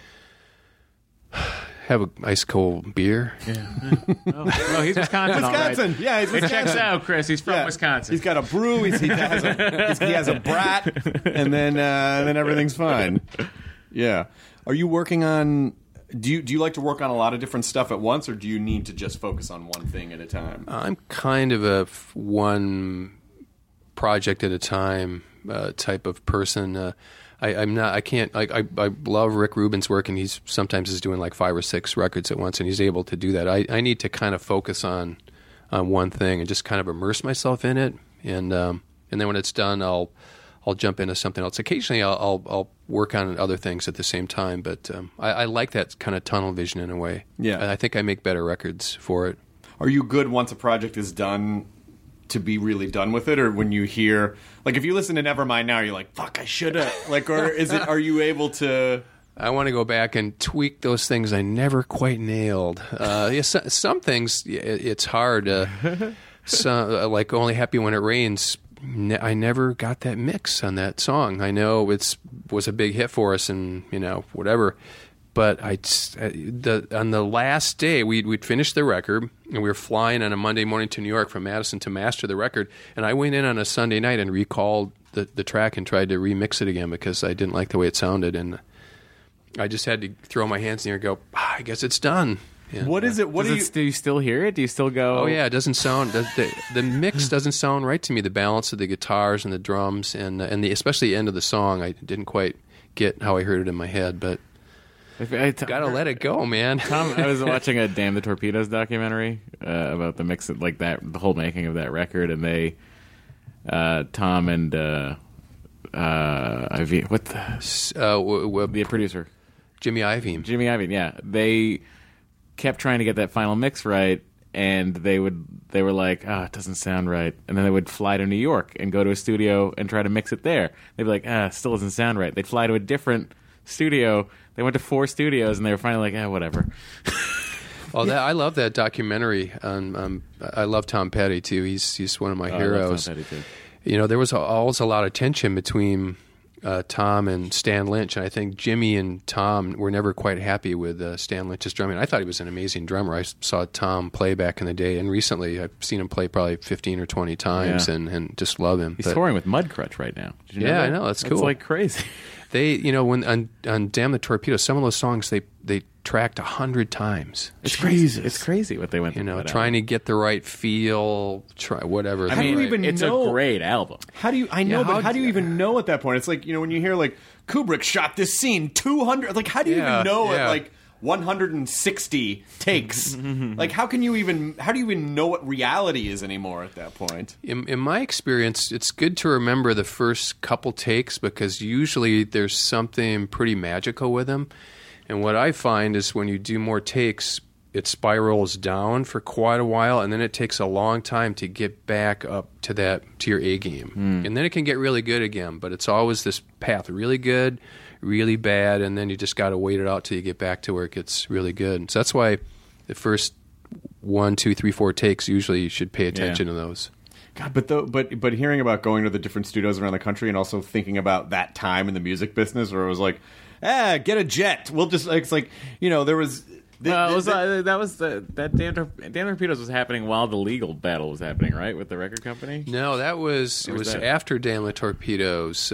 Have an ice cold beer. Yeah. Oh, he's Wisconsin. Wisconsin. Right. Yeah, he's Wisconsin. It checks out, Chris. He's from Wisconsin. He's got a brew. He has a brat, and then everything's fine. Yeah. Are you working on? Do you like to work on a lot of different stuff at once, or do you need to just focus on one thing at a time? I'm kind of a one project at a time type of person. I'm not. I can't. I love Rick Rubin's work, and he's sometimes is doing like 5 or 6 records at once, and he's able to do that. I need to kind of focus on one thing and just kind of immerse myself in it, and then when it's done, I'll jump into something else. Occasionally, I'll work on other things at the same time, but I like that kind of tunnel vision in a way. Yeah, and I think I make better records for it. Are you good once a project is done to be really done with it, or when you hear, like, if you listen to Nevermind now, you're like, fuck, I should have, like, or are you able to? I want to go back and tweak those things I never quite nailed. Some things it's hard. Like Only Happy When It Rains. I never got that mix on that song. I know it was a big hit for us, and whatever. But on the last day, we'd finished the record, and we were flying on a Monday morning to New York from Madison to master the record. And I went in on a Sunday night and recalled the track and tried to remix it again because I didn't like the way it sounded. And I just had to throw my hands in the air and go, I guess it's done. Yeah. What is it? Do you still hear it? Do you still go? Oh yeah, it doesn't sound. The mix doesn't sound right to me. The balance of the guitars and the drums and especially the end of the song, I didn't quite get how I heard it in my head. But gotta let it go, man. Tom, I was watching a Damn the Torpedoes documentary about the mix, like that, the whole making of that record, and they, Tom and Ivy, the producer, Jimmy Iovine, yeah, they kept trying to get that final mix right, and they were like, it doesn't sound right, and then they would fly to New York and go to a studio and try to mix it there. They'd be like, it still doesn't sound right. They'd fly to a different studio. They went to 4 studios, and they were finally like, whatever. Well, I love that documentary. I love Tom Petty too. He's one of my heroes. I love Tom Petty too. There was always a lot of tension between Tom and Stan Lynch, and I think Jimmy and Tom were never quite happy with Stan Lynch's drumming. I thought he was an amazing drummer. I saw Tom play back in the day, and recently I've seen him play probably 15 or 20 times, and just love him. He's touring with Mudcrutch right now. Did you know that? I know. That's cool. It's like crazy. They, when on Damn the Torpedo, some of those songs they tracked 100 times. It's crazy. It's crazy what they went through. Trying to get the right feel, whatever. How do you even it's know? A great album. How do you? I know, but how do you even know at that point? It's like when you hear like Kubrick shot this scene 200. Like, how do you even know at like 160 takes? Like, how do you even know what reality is anymore at that point? In my experience, it's good to remember the first couple takes because usually there's something pretty magical with them. And what I find is when you do more takes, it spirals down for quite a while, and then it takes a long time to get back up to your A game. And then it can get really good again, but it's always this path, really good, really bad, and then you just got to wait it out till you get back to where it gets really good. So that's why the first 1, 2, 3, 4 takes, usually you should pay attention to those. God, but hearing about going to the different studios around the country and also thinking about that time in the music business where it was like, get a jet. We'll just, it's like, there was, That Damn Torpedoes was happening while the legal battle was happening, right, with the record company? No, it was after Damn the Torpedoes,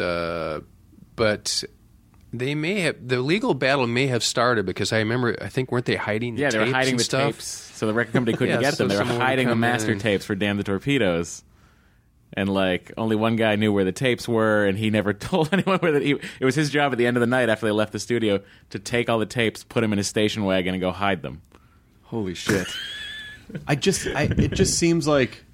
but they the legal battle may have started because I think weren't they hiding the tapes? Yeah, they were hiding the stuff? tapes, so the record company couldn't get them. They were hiding the master tapes for Damn the Torpedoes. And, only one guy knew where the tapes were, and he never told anyone where it was his job at the end of the night after they left the studio to take all the tapes, put them in his station wagon, and go hide them. Holy shit. It just seems like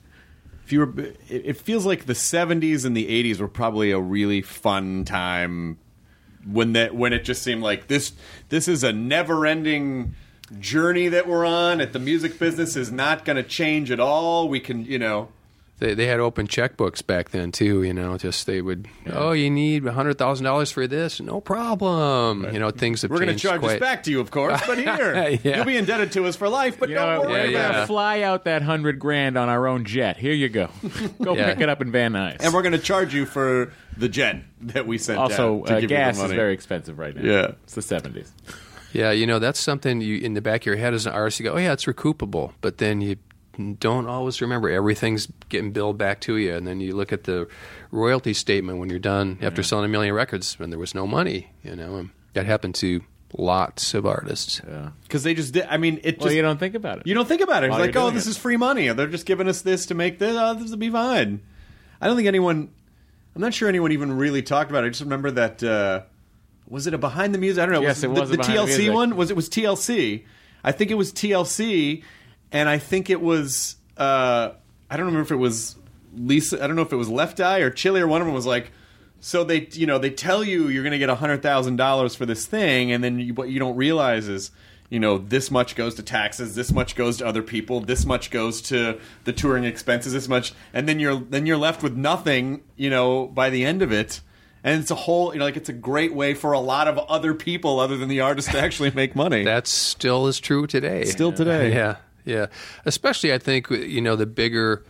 it feels like the 70s and the 80s were probably a really fun time when it just seemed like this is a never-ending journey that we're on. The music business is not going to change at all. We can, They had open checkbooks back then too, just they would. Oh, you need $100,000 for this? No problem. Right. Things have We're changed. We're going to charge this back to you, of course, but here you'll be indebted to us for life. But don't worry, we're going to fly out that $100,000 on our own jet. Here you go. Go pick it up in Van Nuys. And we're going to charge you for the jet that we sent. Also, to give gas you the money. is very expensive right now. Yeah, it's the 70s. Yeah, that's something you in the back of your head as an artist. You go, oh yeah, it's recoupable, but then you don't always remember everything's getting billed back to you, and then you look at the royalty statement when you're done after selling 1 million records when there was no money. And that happened to lots of artists. Yeah, because they just did. I mean, you don't think about it. You don't think about it. It's like, oh, this is free money. They're just giving us this to make this. Oh, this will be fine. I don't think anyone. I'm not sure anyone even really talked about it. I just remember that. Was it a behind the music? I don't know. Yes, it was the TLC one. It was TLC. I think it was TLC. And I think it was, I don't remember if it was Lisa, I don't know if it was Left Eye or Chili, or one of them was like, so they tell you you're going to get $100,000 for this thing, and then what you don't realize is, this much goes to taxes, this much goes to other people, this much goes to the touring expenses, this much, and then you're left with nothing, by the end of it. And it's a whole, it's a great way for a lot of other people other than the artist to actually make money. That still is true today. Today. Yeah. Yeah, especially I think some of the bigger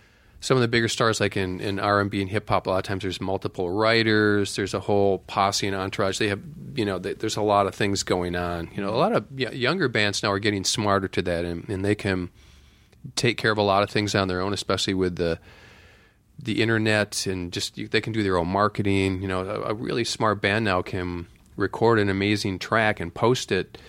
stars like in R&B and hip hop. A lot of times there's multiple writers. There's a whole posse and entourage. They have there's a lot of things going on. A lot of younger bands now are getting smarter to that, and they can take care of a lot of things on their own, especially with the internet, and just they can do their own marketing. A really smart band now can record an amazing track and post it.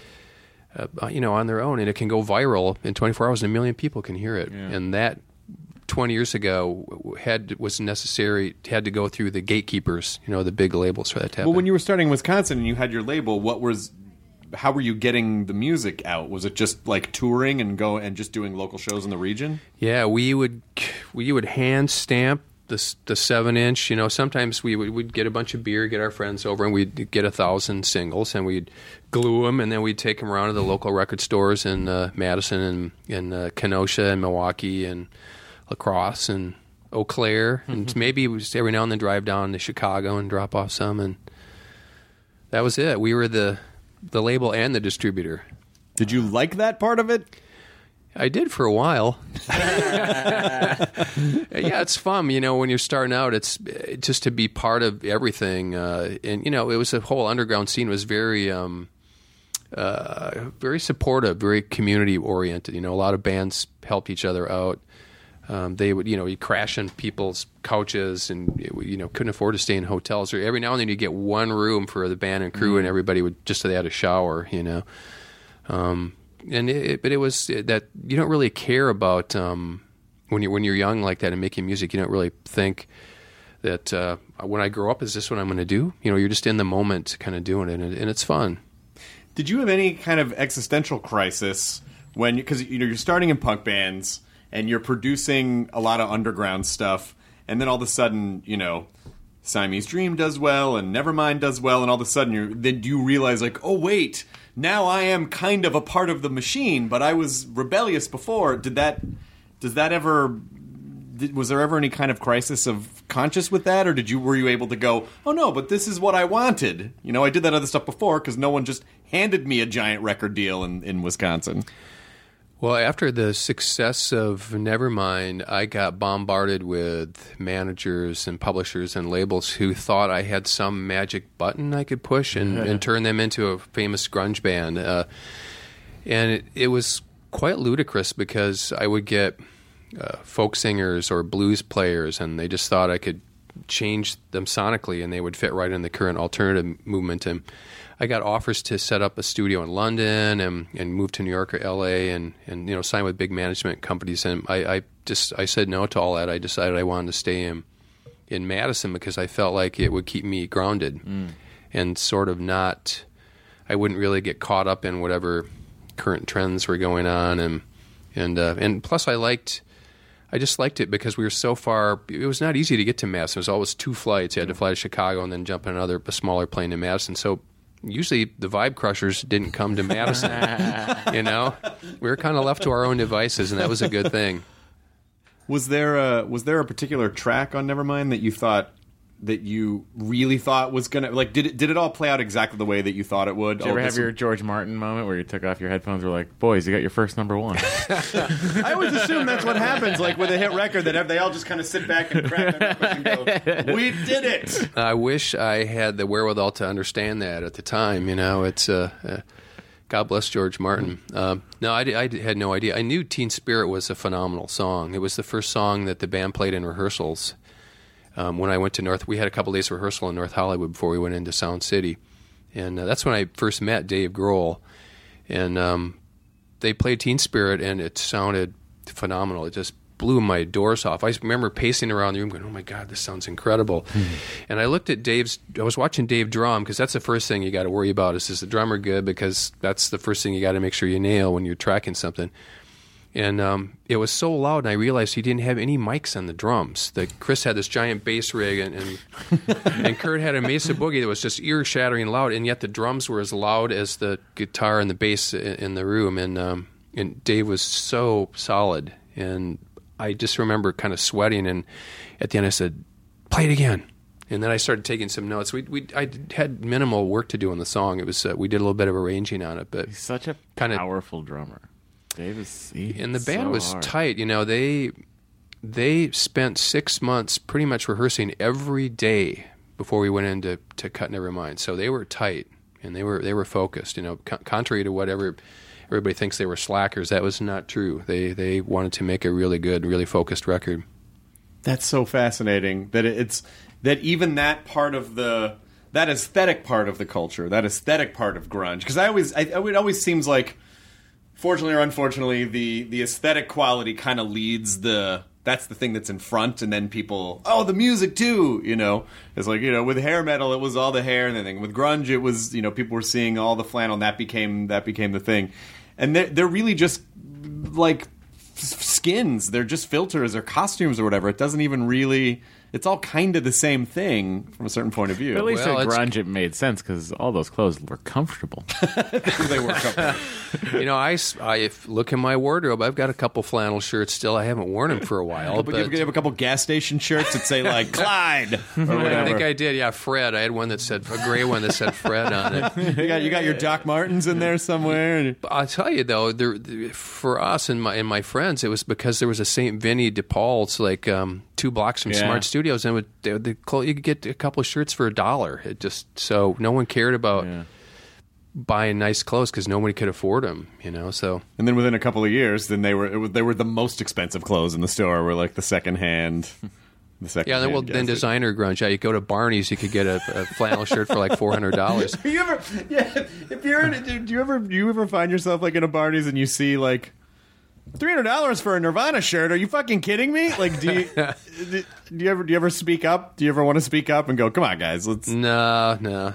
On their own, and it can go viral in 24 hours, and 1 million people can hear it. Yeah. And that 20 years ago was necessary, had to go through the gatekeepers, the big labels for that to happen. Well, when you were starting in Wisconsin and you had your label, how were you getting the music out? Was it just like touring and just doing local shows in the region? Yeah, we would hand stamp the 7-inch. Sometimes we'd get a bunch of beer, get our friends over, and we'd get 1,000 singles, and we'd glue them, and then we'd take them around to the local record stores in Madison and Kenosha and Milwaukee and La Crosse and Eau Claire, and maybe we just every now and then drive down to Chicago and drop off some, and that was it. We were the label and the distributor. Did you like that part of it? I did for a while. Yeah, it's fun. When you're starting out, it's just to be part of everything. And it was a whole underground scene. It was very, very supportive, very community oriented. A lot of bands helped each other out. They would, you'd crash on people's couches, and couldn't afford to stay in hotels. Or every now and then, you get one room for the band and crew, and everybody would just so they had a shower. But it was that you don't really care about when you're young like that and making music. You don't really think that when I grow up, is this what I'm going to do? You're just in the moment, kind of doing it, and it's fun. Did you have any kind of existential crisis because you're starting in punk bands and you're producing a lot of underground stuff, and then all of a sudden Siamese Dream does well and Nevermind does well, and all of a sudden then you realize like, oh wait. Now I am kind of a part of the machine, but I was rebellious before. Was there ever any kind of crisis of conscience with that, or were you able to go, oh no, but this is what I wanted? I did that other stuff before because no one just handed me a giant record deal in Wisconsin. Well, after the success of Nevermind, I got bombarded with managers and publishers and labels who thought I had some magic button I could push and turn them into a famous grunge band. And it was quite ludicrous because I would get folk singers or blues players, and they just thought I could change them sonically, and they would fit right in the current alternative movement. And I got offers to set up a studio in London and move to New York or L.A. and sign with big management companies. And I said no to all that. I decided I wanted to stay in Madison because I felt like it would keep me grounded and sort of not. I wouldn't really get caught up in whatever current trends were going on, and plus I just liked it because we were so far. It was not easy to get to Madison. It was always 2 flights. You had to fly to Chicago and then jump in a smaller plane to Madison. So usually the Vibe Crushers didn't come to Madison. We were kind of left to our own devices, and that was a good thing. Was there a particular track on Nevermind that you thought that you really thought was gonna did it all play out exactly the way that you thought it would? Did you ever have your George Martin moment where you took off your headphones and were like, boys, you got your first number one? I always assume that's what happens, like with a hit record, that they all just kind of sit back and crack their knuckles and go, we did it. I wish I had the wherewithal to understand that at the time. It's God bless George Martin. No, I had no idea. I knew Teen Spirit was a phenomenal song. It was the first song that the band played in rehearsals. When I went to we had a couple days of rehearsal in North Hollywood before we went into Sound City. And that's when I first met Dave Grohl. And they played Teen Spirit, and it sounded phenomenal. It just blew my doors off. I remember pacing around the room going, oh my God, this sounds incredible. And I looked at I was watching Dave drum, because that's the first thing you got to worry about is the drummer good, because that's the first thing you got to make sure you nail when you're tracking something. And it was so loud, and I realized he didn't have any mics on the drums. Chris had this giant bass rig, and Kurt had a Mesa Boogie that was just ear-shattering loud, and yet the drums were as loud as the guitar and the bass in the room. And Dave was so solid, and I just remember kind of sweating. And at the end, I said, "Play it again." And then I started taking some notes. I had minimal work to do on the song. It was we did a little bit of arranging on it, but he's such a powerful drummer. Davis, and the band was tight. They spent 6 months pretty much rehearsing every day before we went in to cut Nevermind. So they were tight, and they were focused. Contrary to whatever everybody thinks they were slackers, that was not true. They wanted to make a really good, really focused record. That's so fascinating that even that part of that aesthetic part of the culture, that aesthetic part of grunge, because it always seems like, fortunately or unfortunately, the aesthetic quality kind of leads that's the thing that's in front, and then people, the music too, It's like, with hair metal, it was all the hair and everything. With grunge, it was, people were seeing all the flannel, and that became the thing. And they're really just like skins. They're just filters or costumes or whatever. It doesn't even really... It's all kind of the same thing from a certain point of view. But at least at grunge, it made sense because all those clothes were comfortable. They were comfortable. I look in my wardrobe. I've got a couple flannel shirts still. I haven't worn them for a while. But you have a couple gas station shirts that say like Clyde or whatever. I think I did. Yeah, Fred. I had one that said a gray one that said Fred on it. You got your Doc Martens in there somewhere. I'll tell you though, for us and my friends, it was because there was a St. Vinny de Paul's 2 blocks from Smart Studios, and you could get a couple of shirts for $1. It just so no one cared about buying nice clothes because nobody could afford them, So and then within a couple of years, then they were the most expensive clothes in the store. Were like the second hand. Then designer grunge. Yeah, you go to Barney's, you could get a flannel shirt for like $400. Do you ever find yourself like in a Barney's and you see like $300 for a Nirvana shirt? Are you fucking kidding me? Like, do you ever speak up? Do you ever want to speak up and go, come on, guys, let's... No.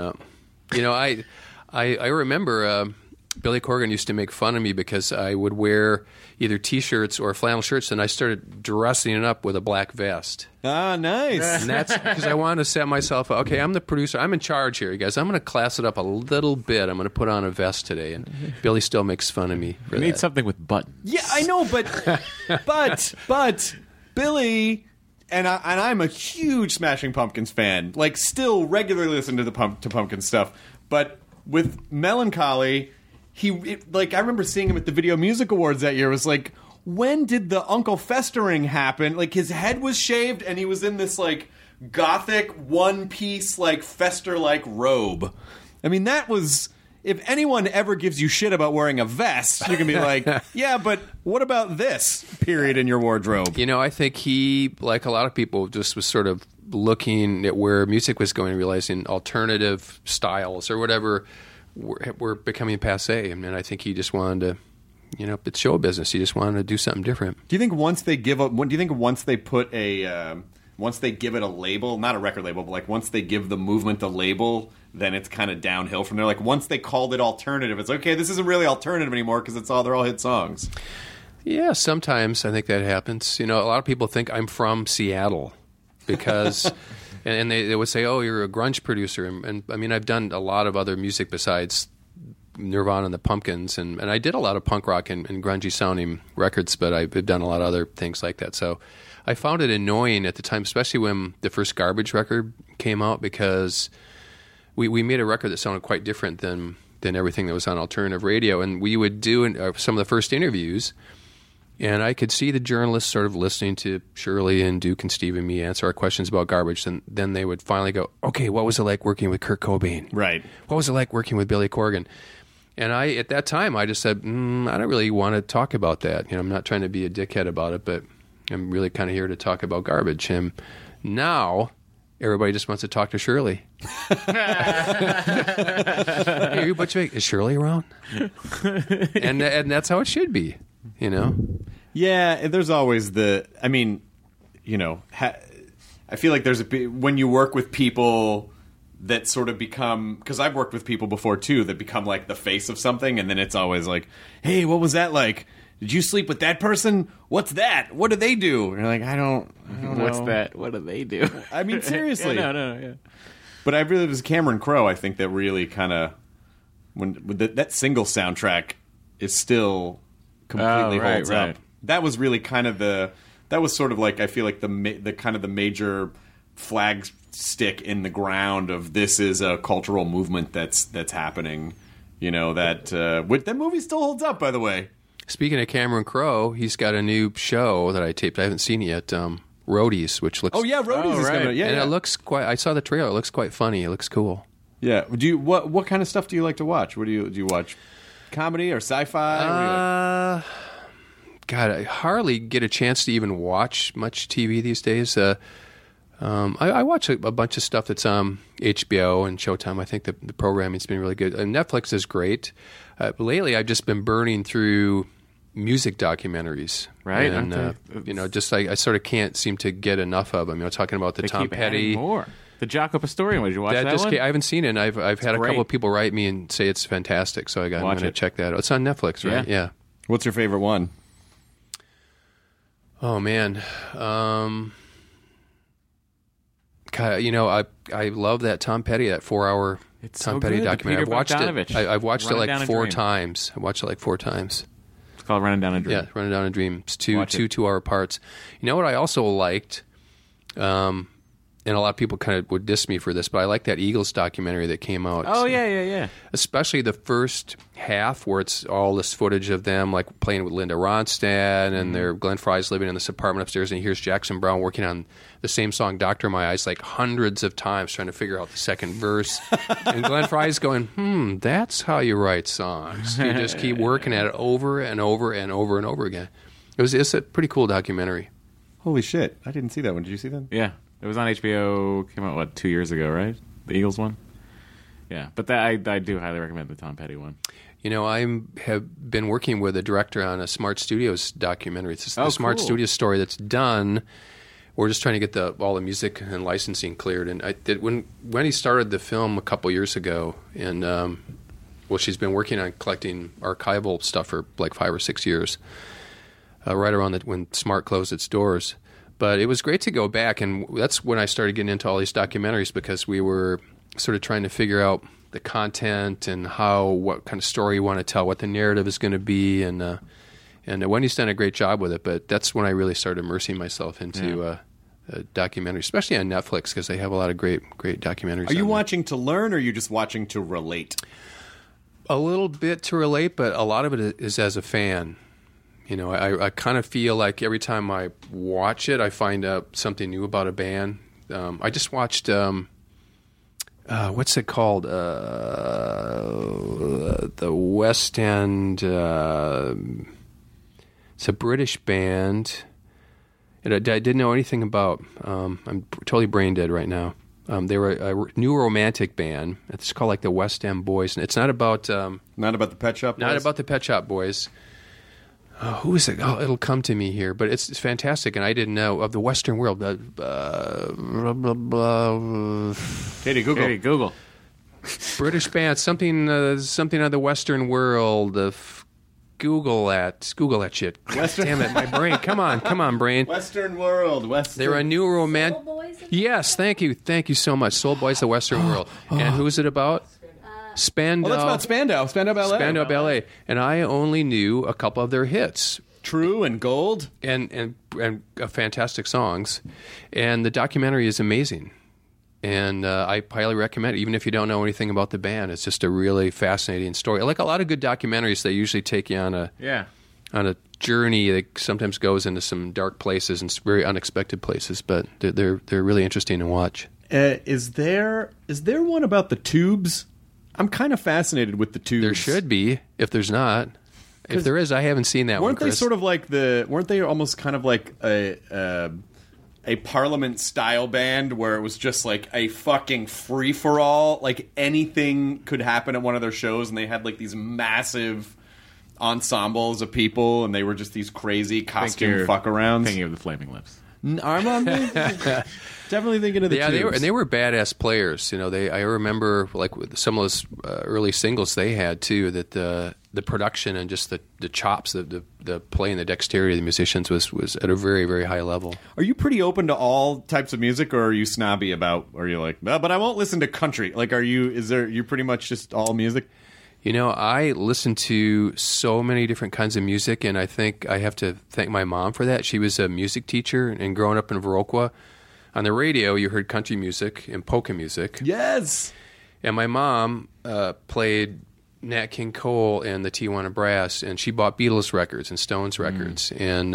I remember Billy Corgan used to make fun of me because I would wear either T-shirts or flannel shirts, and I started dressing it up with a black vest. Ah, nice. And that's because I wanted to set myself up. Okay, I'm the producer. I'm in charge here, you guys. I'm going to class it up a little bit. I'm going to put on a vest today, and Billy still makes fun of me for that. You need something with buttons. Yeah, I know, but Billy... And I'm a huge Smashing Pumpkins fan. Like, still regularly listen to Pumpkins stuff. But with Melancholy, I remember seeing him at the Video Music Awards that year. It was like, when did the Uncle Festering happen? Like, his head was shaved, and he was in this, like, gothic, one-piece, like, Fester-like robe. I mean, that was... if anyone ever gives you shit about wearing a vest, you can be like, yeah, but what about this period in your wardrobe? You know, I think he, like a lot of people, just was sort of looking at where music was going, realizing alternative styles or whatever were becoming passé. And I think he just wanted to, it's show business. He just wanted to do something different. Do you think once they give up, once they put once they give it a label, not a record label, but like once they give the movement a label, then it's kind of downhill from there? Like once they called it alternative, it's okay, this isn't really alternative anymore because they're all hit songs. Yeah, sometimes I think that happens. A lot of people think I'm from Seattle because, and they would say, oh, you're a grunge producer. And I mean, I've done a lot of other music besides Nirvana and the Pumpkins, and I did a lot of punk rock and grungy sounding records, but I've done a lot of other things like that. So I found it annoying at the time, especially when the first Garbage record came out, because we made a record that sounded quite different than everything that was on alternative radio. And we would do some of the first interviews, and I could see the journalists sort of listening to Shirley and Duke and Steve and me answer our questions about Garbage. And then they would finally go, okay, what was it like working with Kurt Cobain? Right. What was it like working with Billy Corgan? And at that time, I just said, I don't really want to talk about that. I'm not trying to be a dickhead about it, but I'm really kind of here to talk about Garbage. And now everybody just wants to talk to Shirley. Hey, is Shirley around? and that's how it should be, Yeah, there's always I feel like when you work with people that sort of become, because I've worked with people before too that become like the face of something, and then it's always like, hey, what was that like? Did you sleep with that person? What's that? What do they do? And you're like, I don't know. What's that? What do they do? I mean, seriously. Yeah. But it was Cameron Crowe, I think, that really kind of, that single soundtrack is still completely holds up. That was really kind of that was sort of like, I feel like the kind of the major flag stick in the ground of this is a cultural movement that's happening. That movie still holds up, by the way. Speaking of Cameron Crowe, he's got a new show that I taped. I haven't seen it yet. Roadies, which looks... Oh, yeah, Roadies is coming out. Yeah, and it looks quite... I saw the trailer. It looks quite funny. It looks cool. Yeah. What kind of stuff do you like to watch? Do you watch comedy or sci-fi? God, I hardly get a chance to even watch much TV these days. I watch a bunch of stuff that's on HBO and Showtime. I think the programming's been really good. And Netflix is great. Lately, I've just been burning through music documentaries, right? And just like I sort of can't seem to get enough of them. Talking about the Tom Petty, more. The Jaco Pastorian. Did you watch that one? I haven't seen it. And I've had a couple of people write me and say it's fantastic. So I'm going to check that out. It's on Netflix, right? Yeah. What's your favorite one? Oh man, God, I love that Tom Petty, that 4-hour Tom Petty documentary. I've watched it. I've watched it like 4 times. I watched it like 4 times. It's called Running Down a Dream. Yeah, Running Down a Dream. It's two 2-hour parts. You know what I also liked, and a lot of people kind of would diss me for this, but I like that Eagles documentary that came out. Oh, yeah. Especially the first half where it's all this footage of them like playing with Linda Ronstadt and Glenn Frey's living in this apartment upstairs, and he hears Jackson Browne working on the same song, Doctor in My Eyes, like hundreds of times trying to figure out the second verse. And Glenn Frey's going, that's how you write songs. You just keep working at it over and over and over and over again. It's a pretty cool documentary. Holy shit. I didn't see that one. Did you see that? Yeah. It was on HBO, came out, 2 years ago, right? The Eagles one? Yeah, but I do highly recommend the Tom Petty one. I have been working with a director on a Smart Studios documentary. It's the Smart Studios story that's done. We're just trying to get all the music and licensing cleared. And when he started the film a couple years ago, and she's been working on collecting archival stuff for like 5 or 6 years, right around when Smart closed its doors. But it was great to go back, and that's when I started getting into all these documentaries, because we were sort of trying to figure out the content and what kind of story you want to tell, what the narrative is going to be, and Wendy's done a great job with it. But that's when I really started immersing myself into documentaries, especially on Netflix, because they have a lot of great documentaries. Are you watching to learn, or are you just watching to relate? A little bit to relate, but a lot of it is as a fan. I kind of feel like every time I watch it, I find out something new about a band. I just watched what's it called? The West End. It's a British band. And I didn't know anything about. I'm totally brain dead right now. They were a new romantic band. It's called like the West End Boys. And it's not about not about the Pet Shop Boys? Not about the Pet Shop Boys. Who is it? Oh, it'll come to me here. But it's fantastic, and I didn't know of the Western world. Katie, Google. British band, something of the Western world. Google that shit. Damn it, my brain. Come on, brain. Western world. They're a new romantic. Yes, thank you so much. Soul Boys, the Western world. And who is it about? Spandau. Oh, that's about Spandau. Spandau Ballet. Spandau Ballet. And I only knew a couple of their hits. True and Gold. And fantastic songs. And the documentary is amazing. And I highly recommend it, even if you don't know anything about the band. It's just a really fascinating story. Like a lot of good documentaries, they usually take you on a journey that sometimes goes into some dark places and very unexpected places. But they're really interesting to watch. Is there one about the Tubes? I'm kind of fascinated with the Tubes. There should be. If there's not, if there is, I haven't seen that one. Weren't they sort of like weren't they almost kind of like a Parliament style band where it was just like a fucking free for all, like anything could happen at one of their shows, and they had like these massive ensembles of people, and they were just these crazy costume fuck arounds. Thinking of the Flaming Lips. I'm definitely thinking of the Tubes. They were badass players. You know, I remember like with some of those early singles they had too. That the production and just the chops, the play and the dexterity of the musicians was at a very, very high level. Are you pretty open to all types of music, or are you snobby about? Or are you like, but I won't listen to country? Like, you pretty much just all music? You know, I listen to so many different kinds of music, and I think I have to thank my mom for that. She was a music teacher, and growing up in Viroqua, on the radio, you heard country music and polka music. Yes! And my mom played Nat King Cole and the Tijuana Brass, and she bought Beatles records and Stones records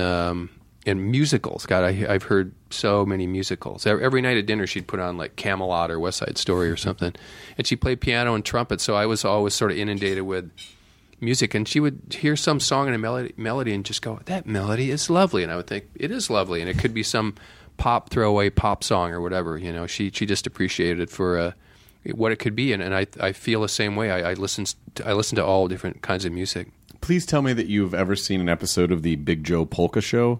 and musicals. God, I've heard so many musicals. Every night at dinner, she'd put on like Camelot or West Side Story or something. And she played piano and trumpet, so I was always sort of inundated with music. And she would hear some song and a melody and just go, that melody is lovely. And I would think, it is lovely. And it could be some throwaway pop song or whatever. You know, she just appreciated it for what it could be. And I feel the same way. I listen to all different kinds of music. Please tell me that you've ever seen an episode of the Big Joe Polka Show.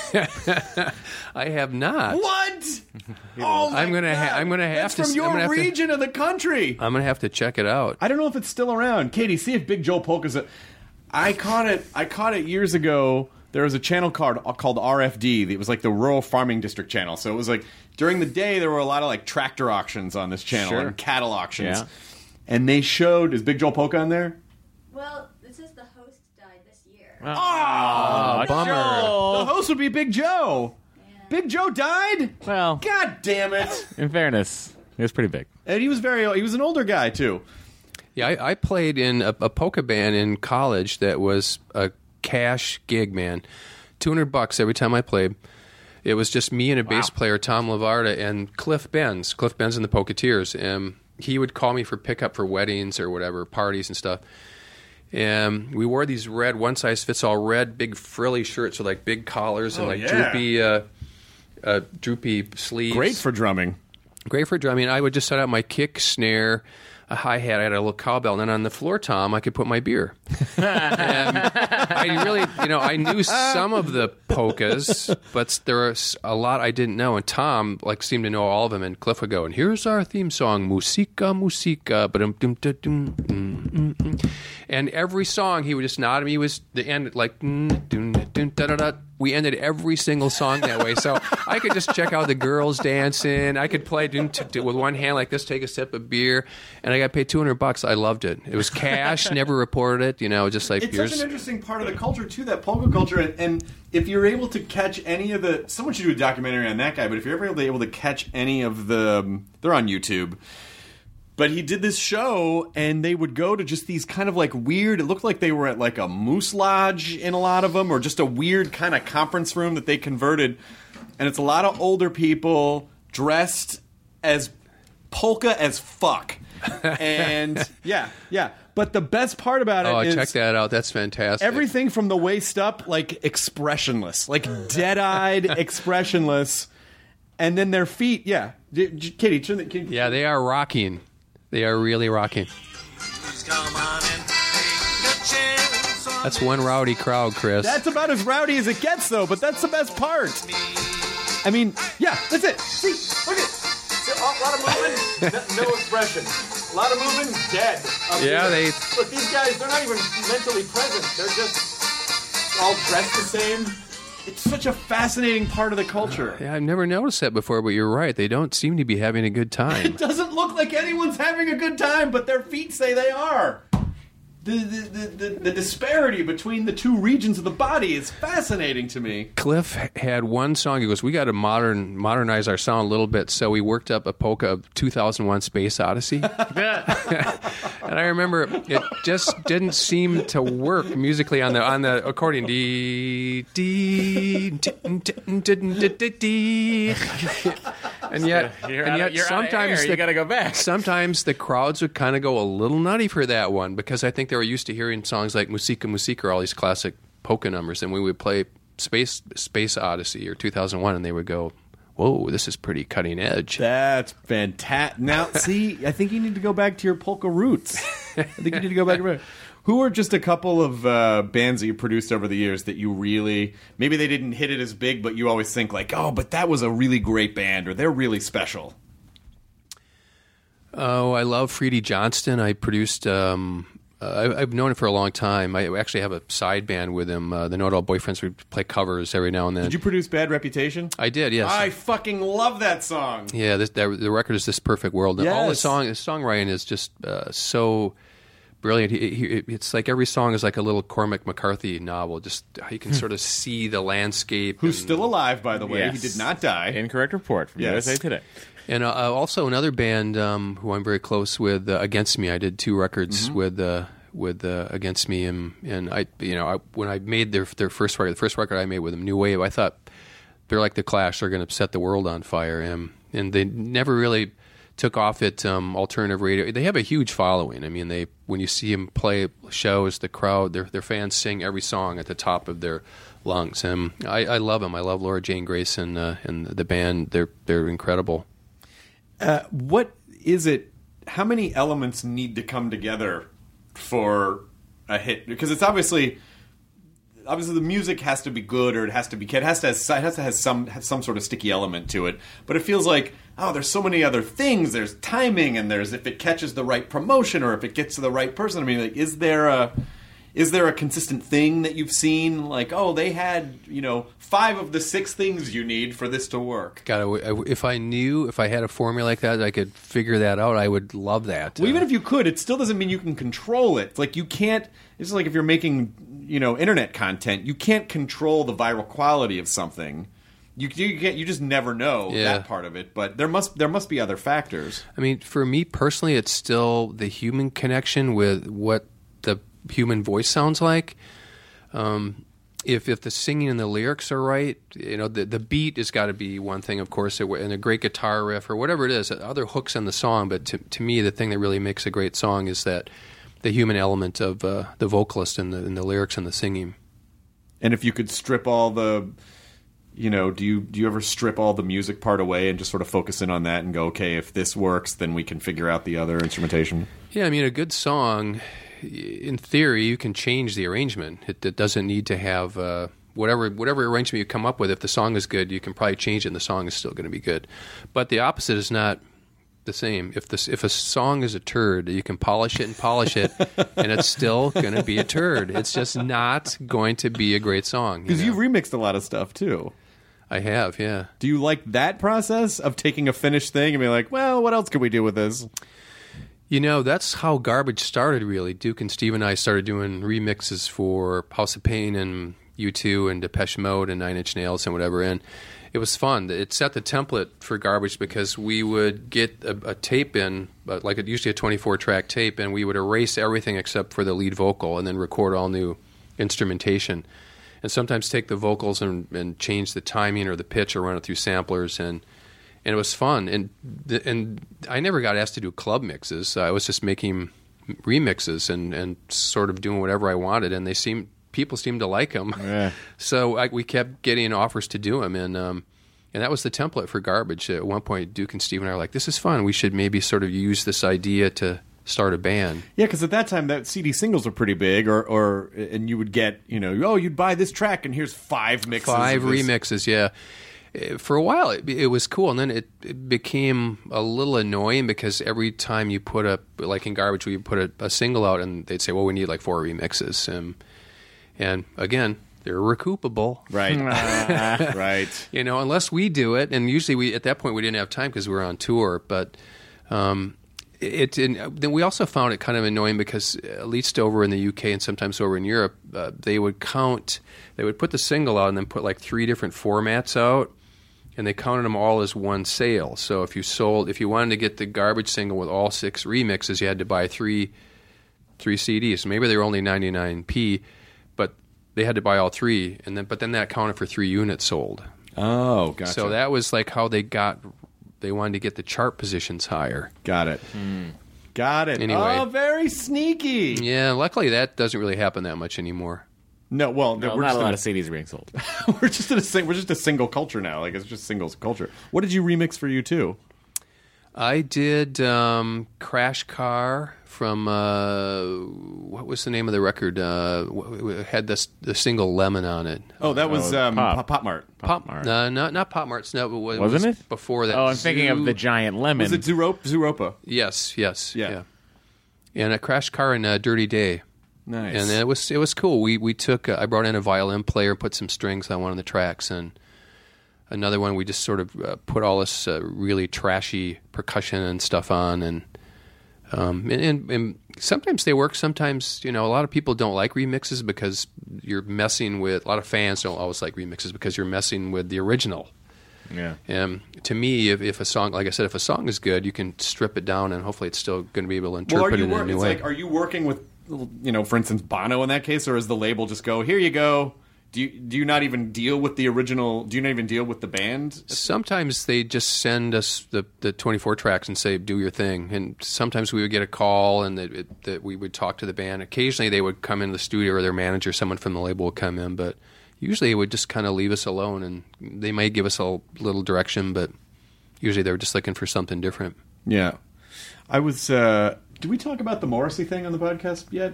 I have not. What? Oh my God. I'm gonna have That's to. From your region of the country. I'm gonna have to check it out. I don't know if it's still around. Katie, see if Big Joe Polka's. I caught it years ago. There was a channel called RFD. It was like the Rural Farming District channel. So it was like during the day there were a lot of like tractor auctions on this channel and cattle auctions. Yeah. And they showed. Is Big Joe Polka on there? Well, it says the host died this year. Oh, bummer. The host would be Big Joe. Yeah. Big Joe died? Well, God damn it. In fairness, he was pretty big. And he was an older guy too. Yeah, I played in a polka band in college that was a cash gig, man. $200 every time I played. It was just me and a bass player, Tom Lavarda, and Cliff Benz. Cliff Benz and the Polketeers. And he would call me for pickup for weddings or whatever, parties and stuff. And we wore these red, one-size-fits-all red, big frilly shirts with like big collars and droopy sleeves. Great for drumming. I would just set up my kick, snare, a hi-hat. I had a little cowbell. And then on the floor tom, I could put my beer. And I really, I knew some of the polkas, but there were a lot I didn't know. And Tom, seemed to know all of them. And Cliff would go, and here's our theme song, Musica, Musica. And every song, he would just nod at me. Was the end, we ended every single song that way. So I could just check out the girls dancing. I could play with one hand like this, take a sip of beer, and I got paid $200. I loved it. It was cash, never reported it, just like it's such an interesting part of the culture, too, that polka culture. And if you're able to catch any of the... Someone should do a documentary on that guy, but if you're ever able to catch any of the... They're on YouTube. But he did this show, and they would go to just these kind of weird... It looked like they were at a moose lodge in a lot of them, or just a weird kind of conference room that they converted. And it's a lot of older people dressed as polka as fuck. And yeah. But the best part about it is... check that out. That's fantastic. Everything from the waist up, like, expressionless. Like, dead-eyed, expressionless. And then their feet, yeah. Katie, turn the... Yeah, they are rocking. They are really rocking. That's one rowdy crowd, Chris. That's about as rowdy as it gets, though, but that's the best part. I mean, yeah, that's it. See, look at it. A lot of moving, no expression. A lot of moving, dead. Yeah, Look, these guys, they're not even mentally present. They're just all dressed the same. It's such a fascinating part of the culture. Yeah, I've never noticed that before, but you're right. They don't seem to be having a good time. It doesn't look like anyone's having a good time, but their feet say they are. The disparity between the two regions of the body is fascinating to me. Cliff had one song. He goes, we got to modernize our sound a little bit, so we worked up a polka of 2001 Space Odyssey. And I remember it just didn't seem to work musically on the accordion. And yet sometimes you got to go back. Sometimes the crowds would kind of go a little nutty for that one because I think they were used to hearing songs like Musika Musika or all these classic polka numbers, and we would play Space Odyssey or 2001, and they would go, "Whoa, this is pretty cutting edge." That's fantastic. Now, see, I think you need to go back to your polka roots. I think you need to go back. Who are just a couple of bands that you produced over the years that you really, maybe they didn't hit it as big, but you always think like, oh, but that was a really great band, or they're really special? Oh, I love Freddie Johnston. I produced... I've known him for a long time. I actually have a side band with him, the Know It All Boyfriends. We play covers every now and then. Did you produce Bad Reputation? I did, yes. I fucking love that song. Yeah, the record is This Perfect World. Yes. All the songwriting is just so brilliant. It's like every song is like a little Cormac McCarthy novel. Just how you can sort of see the landscape. Who's still alive, by the way. Yes. He did not die. Incorrect report from USA Today. And also another band who I'm very close with, Against Me. I did 2 records with Against Me, and I when I made their first record, the first record I made with them, New Wave, I thought they're like the Clash. They're going to set the world on fire, and they never really took off at alternative radio. They have a huge following. I mean, when you see them play shows, the crowd, their fans sing every song at the top of their lungs. And I love them. I love Laura Jane Grayson and the band. They're incredible. What is it? How many elements need to come together for a hit? Because it's obviously the music has to be good, or it has to have some sort of sticky element to it. But it feels like, oh, there's so many other things. There's timing, and there's if it catches the right promotion, or if it gets to the right person. I mean, like, is there a consistent thing that you've seen? Like, oh, they had 5 of the 6 things you need for this to work. God, if I had a formula like that, I could figure that out. I would love that. Well, even if you could, it still doesn't mean you can control it. It's like you can't. It's like if you're making internet content, you can't control the viral quality of something. You just never know that part of it. But there must be other factors. I mean, for me personally, it's still the human connection with what the human voice sounds like. If the singing and the lyrics are right, the beat has got to be one thing, of course, and a great guitar riff or whatever it is, other hooks in the song. But to me, the thing that really makes a great song is that the human element of the vocalist and the lyrics and the singing. And if you could strip all the, do you ever strip all the music part away and just sort of focus in on that and go, okay, if this works, then we can figure out the other instrumentation? Yeah, I mean, a good song, in theory, you can change the arrangement. It doesn't need to have whatever arrangement you come up with. If the song is good, you can probably change it, and the song is still going to be good. But the opposite is not the same. If a song is a turd, you can polish it, and it's still going to be a turd. It's just not going to be a great song. Because you've remixed a lot of stuff too. I have, yeah. Do you like that process of taking a finished thing and being like, well, what else can we do with this? That's how Garbage started, really. Duke and Steve and I started doing remixes for House of Pain and U2 and Depeche Mode and Nine Inch Nails and whatever, and it was fun. It set the template for Garbage because we would get a tape in, like usually a 24-track tape, and we would erase everything except for the lead vocal and then record all new instrumentation. And sometimes take the vocals and change the timing or the pitch or run it through samplers, and and it was fun. And I never got asked to do club mixes. I was just making remixes and sort of doing whatever I wanted, and people seemed to like them. Yeah. So we kept getting offers to do them, and that was the template for Garbage. At one point, Duke and Steve and I were like, "This is fun. We should maybe sort of use this idea to start a band." Yeah, because at that time, that CD singles were pretty big, and you would get, you'd buy this track, and here's 5 mixes. 5 remixes, yeah. For a while, it was cool, and then it became a little annoying because every time you put up, like in Garbage, we put a single out, and they'd say, "Well, we need like 4 remixes," and again, they're recoupable, right? Right. Unless we do it, and usually at that point we didn't have time because we were on tour. But then we also found it kind of annoying because at least over in the UK and sometimes over in Europe, they would put the single out and then put like 3 different formats out. And they counted them all as one sale. So if you wanted to get the Garbage single with all 6 remixes, you had to buy 3 CDs. Maybe they were only 99p, but they had to buy all 3. But then that counted for 3 units sold. Oh, gotcha. So that was like how they wanted to get the chart positions higher. Got it. Got it. Anyway. Oh, very sneaky. Yeah, luckily that doesn't really happen that much anymore. No, well, we're not a lot of CDs being sold. we're just a single culture now. Like, it's just singles culture. What did you remix for U2? I did Crash Car from what was the name of the record? It had the single Lemon on it. Oh, that was Pop Mart. Pop Mart. Not Pop Mart's. No, wasn't it before that? Oh, I'm thinking of the Giant Lemon. Was it Zooropa? Yes. Yeah. And a Crash Car and a Dirty Day. Nice. And it was cool. We took I brought in a violin player, put some strings on one of the tracks, and another one we just sort of put all this really trashy percussion and stuff on, and sometimes they work. Sometimes a lot of people don't like remixes because you're messing with. A lot of fans don't always like remixes because you're messing with the original. Yeah. And to me, if a song, like I said, if a song is good, you can strip it down, and hopefully it's still going to be able to interpret it in a new way. Like, are you working with, for instance, Bono in that case, or is the label just go, here you go? Do you not even deal with the original? Do you not even deal with the band? Sometimes they just send us the 24 tracks and say, do your thing. And sometimes we would get a call and that we would talk to the band. Occasionally they would come into the studio, or their manager, someone from the label would come in. But usually it would just kind of leave us alone, and they might give us a little direction, but usually they were just looking for something different. Yeah. I was... did we talk about the Morrissey thing on the podcast yet?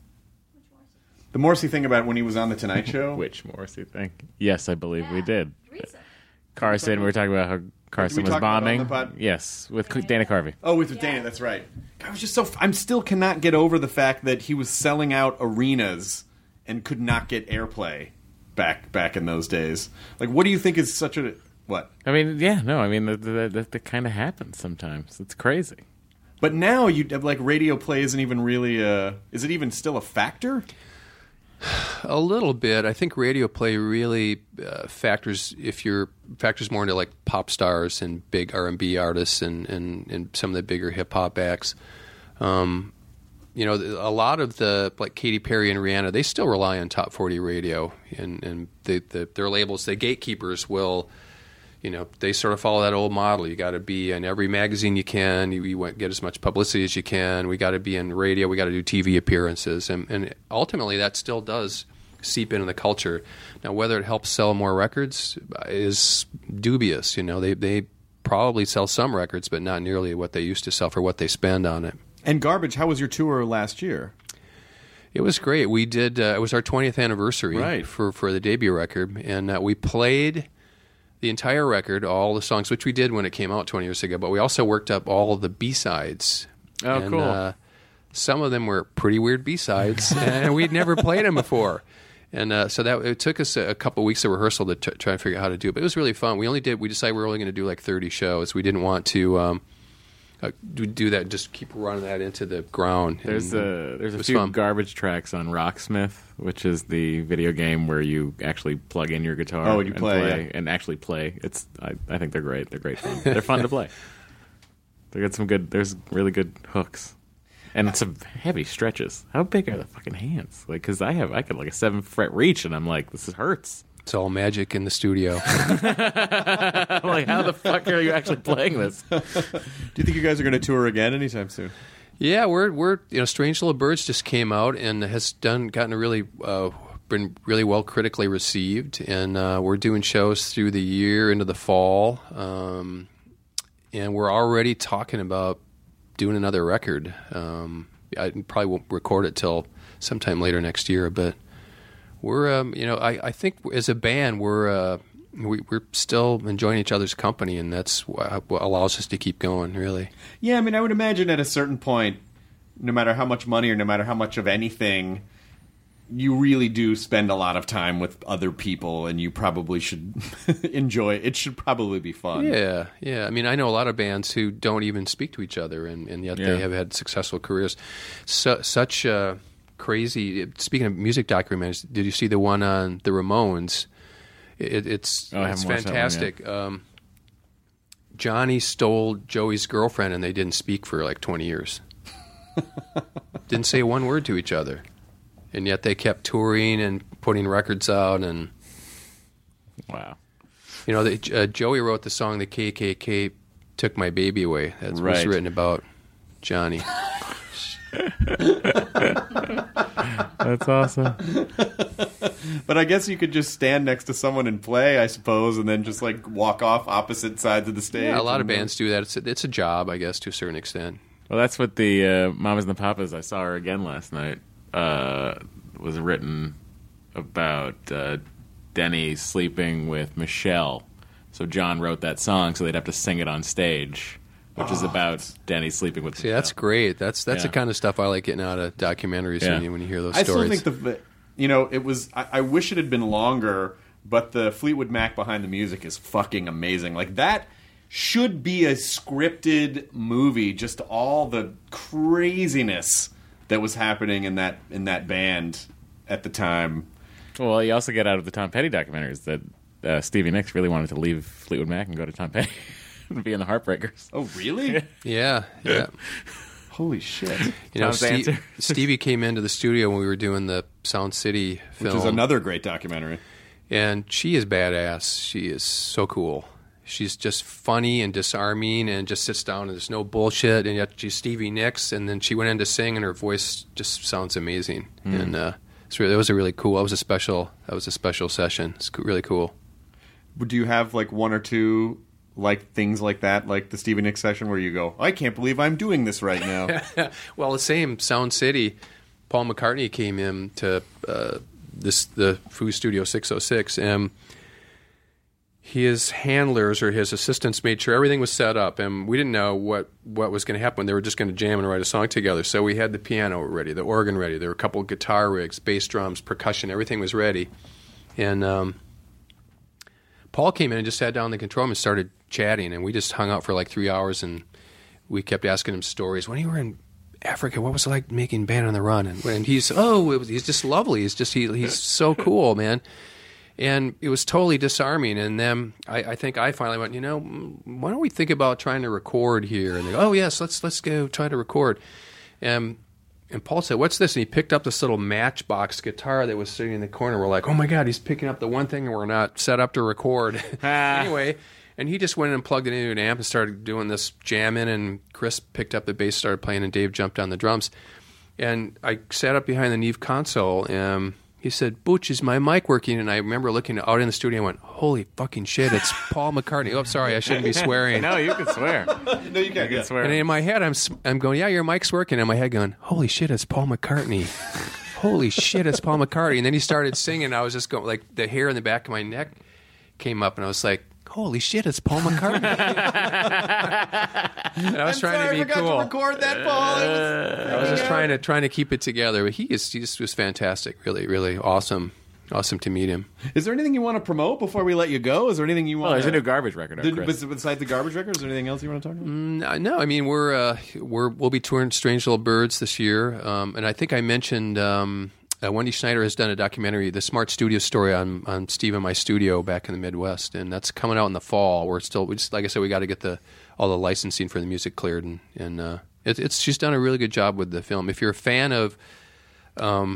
The Morrissey thing about when he was on The Tonight Show? Which Morrissey thing? Yes, I believe we did. Carson, we were talking about how Carson was bombing. Yes, with Dana Carvey. Oh, with Dana, that's right. I was just I'm still cannot get over the fact that he was selling out arenas and could not get airplay back in those days. Like, what do you think is such a... What? I mean, yeah, no, I mean, that kind of happens sometimes. It's crazy. But now, radio play isn't even really is it even still a factor? A little bit. I think radio play really factors more into like pop stars and big R&B artists and some of the bigger hip hop acts. A lot of the, like Katy Perry and Rihanna, they still rely on top 40 radio, and their labels, the gatekeepers will, they sort of follow that old model. You got to be in every magazine you can. You get as much publicity as you can. We got to be in radio. We got to do TV appearances, and ultimately that still does seep into the culture. Now, whether it helps sell more records is dubious. They probably sell some records, but not nearly what they used to sell for what they spend on it. And Garbage, how was your tour last year? It was great. We did. It was our 20th anniversary for the debut record, and we played the entire record, all the songs, which we did when it came out 20 years ago, but we also worked up all of the B-sides. Oh, and, cool. Some of them were pretty weird B-sides, and we'd never played them before. And so it took us a couple weeks of rehearsal to try and figure out how to do it, but it was really fun. We decided we were only going to do like 30 shows. We didn't want to do that, just keep running that into the ground. There's a few fun Garbage tracks on Rocksmith, which is the video game where you actually plug in your guitar and actually play. I think they're great. They're great fun. They're fun to play. There's really good hooks. And some heavy stretches. How big are the fucking hands? Like, because I could like a 7-fret reach, and I'm like, this hurts. It's all magic in the studio. Like, how the fuck are you actually playing this? Do you think you guys are going to tour again anytime soon? Yeah, we're Strange Little Birds just came out and has gotten a really been really well critically received, and we're doing shows through the year into the fall, and we're already talking about doing another record. I probably won't record it till sometime later next year, but we're I think as a band we're still enjoying each other's company, and that's what allows us to keep going, really. Yeah, I mean, I would imagine at a certain point, no matter how much money or no matter how much of anything, you really do spend a lot of time with other people, and you probably should enjoy it. It should probably be fun. Yeah. I mean, I know a lot of bands who don't even speak to each other, and yet they have had successful careers. Such crazy. Speaking of music documentaries, did you see the one on the Ramones? It's fantastic. Johnny stole Joey's girlfriend, and they didn't speak for like 20 years. Didn't say one word to each other, and yet they kept touring and putting records out. And wow, Joey wrote the song "The KKK Took My Baby Away." That was written about Johnny. That's awesome. But I guess you could just stand next to someone and play, I suppose, and then just like walk off opposite sides of the stage. Yeah, a lot of bands do that. It's a job, I guess, to a certain extent. Well, that's what the Mamas and the Papas, I saw her again last night, was written about Denny sleeping with Michelle. So John wrote that song so they'd have to sing it on stage, which is about Denny sleeping with Michelle. That's great. That's the kind of stuff I like getting out of documentaries when you hear those stories. I still think it was. I wish it had been longer, but the Fleetwood Mac behind the music is fucking amazing. Like, that should be a scripted movie. Just all the craziness that was happening in that band at the time. Well, you also get out of the Tom Petty documentaries that Stevie Nicks really wanted to leave Fleetwood Mac and go to Tom Petty and be in the Heartbreakers. Oh, really? Yeah. Holy shit. Stevie came into the studio when we were doing the Sound City film. Which is another great documentary. And she is badass. She is so cool. She's just funny and disarming and just sits down and there's no bullshit. And yet she's Stevie Nicks. And then she went in to sing and her voice just sounds amazing. And it was a really cool. That was a special session. It's really cool. Do you have like one or two like things like that, like the Stevie Nicks session where you go, I can't believe I'm doing this right now? Well, the same Sound City, Paul McCartney came in to the Foo Studio 606, and his handlers or his assistants made sure everything was set up, and we didn't know what was going to happen. They were just going to jam and write a song together. So we had the piano ready, the organ ready, there were a couple of guitar rigs, bass drums, percussion, everything was ready. And Paul came in and just sat down in the control room and started chatting, and we just hung out for like 3 hours, and we kept asking him stories. When you were in Africa, what was it like making Band on the Run? And he's just lovely. He's so cool, man. And it was totally disarming. And then I think I finally went, why don't we think about trying to record here? And they go, oh yes, let's go try to record. And Paul said, what's this? And he picked up this little Matchbox guitar that was sitting in the corner. We're like, oh my God, he's picking up the one thing and we're not set up to record. Anyway, and he just went in and plugged it into an amp and started doing this jamming, and Chris picked up the bass, started playing, and Dave jumped on the drums. And I sat up behind the Neve console, and he said, Butch, is my mic working? And I remember looking out in the studio and went, holy fucking shit, it's Paul McCartney. Oh, sorry, I shouldn't be swearing. No, you can swear. No, you can't. Swear. And in my head, I'm going, yeah, your mic's working. And in my head going, holy shit, it's Paul McCartney. Holy shit, it's Paul McCartney. And then he started singing, and I was just going, like, the hair in the back of my neck came up, and I was like, holy shit, it's Paul McCartney. And I was trying to be cool. I forgot to record that, Paul. I was just trying to keep it together. But he just was fantastic. Really, really awesome. Awesome to meet him. Is there anything you want to promote before we let you go? Is there anything you want? Well, there's a new Garbage record. Besides the Garbage record, is there anything else you want to talk about? No, I mean we'll be touring Strange Little Birds this year, and I think I mentioned Wendy Schneider has done a documentary, The Smart Studio Story, on Steve and my studio back in the Midwest, and that's coming out in the fall. We just like I said, we got to get all the licensing for the music cleared, and she's done a really good job with the film. If you're a fan of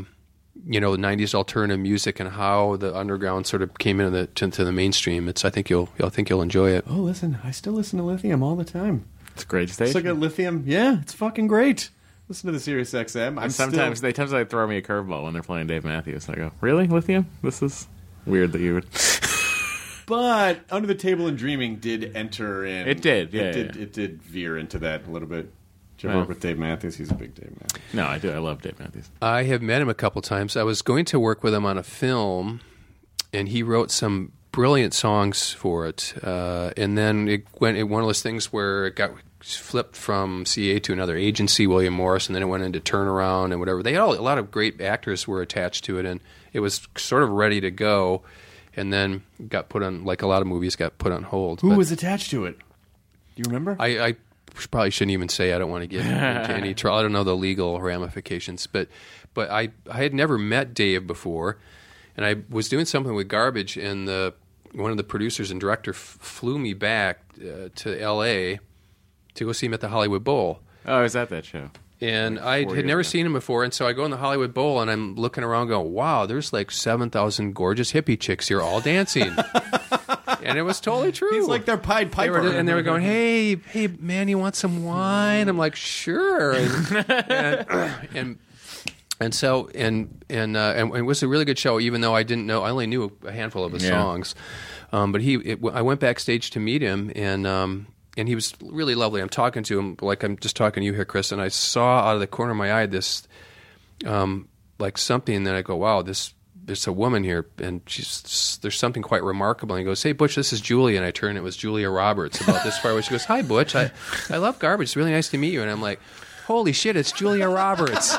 the 90s alternative music and how the underground sort of came into the mainstream. I think you'll enjoy it. Oh, listen, I still listen to Lithium all the time. It's a great station. Look at Lithium. Yeah, it's fucking great. Listen to the Sirius XM. Sometimes they throw me a curveball when they're playing Dave Matthews. I go, really, Lithium? This is weird that you would. But Under the Table and Dreaming did enter in. It did, yeah. It did veer into that a little bit. Did you work with Dave Matthews? He's a big Dave Matthews. No, I do. I love Dave Matthews. I have met him a couple times. I was going to work with him on a film, and he wrote some brilliant songs for it. And then it went in one of those things where it got flipped from CA to another agency, William Morris, and then it went into Turnaround and whatever. They had a lot of great actors were attached to it, and it was sort of ready to go, and then got put on, like a lot of movies, got put on hold. Who was attached to it? Do you remember? I probably shouldn't even say. I don't want to get into any trouble. I don't know the legal ramifications, but I had never met Dave before, and I was doing something with Garbage, and one of the producers and director flew me back to L.A. to go see him at the Hollywood Bowl. Oh, I was at that show. And I had never seen him before, and so I go in the Hollywood Bowl, and I'm looking around going, wow, there's like 7,000 gorgeous hippie chicks here all dancing. And it was totally true. He's like their Pied Piper. And they were going, hey, man, you want some wine? I'm like, sure. And so it was a really good show, even though I only knew a handful of his songs. But I went backstage to meet him, and he was really lovely. I'm talking to him like I'm just talking to you here, Chris, and I saw out of the corner of my eye this, like something, and then I go, wow, there's a woman here, and there's something quite remarkable. And he goes, hey, Butch, this is Julia. And I turn, it was Julia Roberts about this far away. She goes, hi, Butch, I love Garbage. It's really nice to meet you. And I'm like, holy shit, it's Julia Roberts.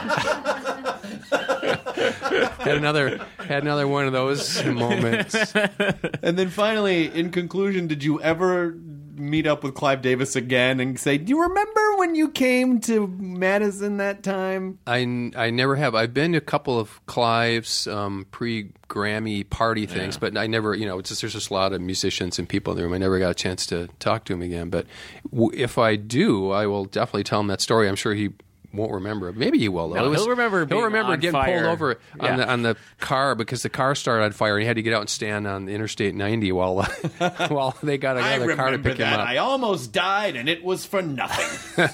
Had another one of those moments. And then finally, in conclusion, did you ever meet up with Clive Davis again and say, do you remember when you came to Madison that time? I never have. I've been to a couple of Clive's pre-Grammy party things, but I never, there's just a lot of musicians and people in the room. I never got a chance to talk to him again. But if I do, I will definitely tell him that story. I'm sure he won't rememre it. Maybe he will, though. No, he'll remember getting fire. pulled over on the car because the car started on fire, and he had to get out and stand on Interstate 90 while they got another car to pick him up. I almost died, and it was for nothing.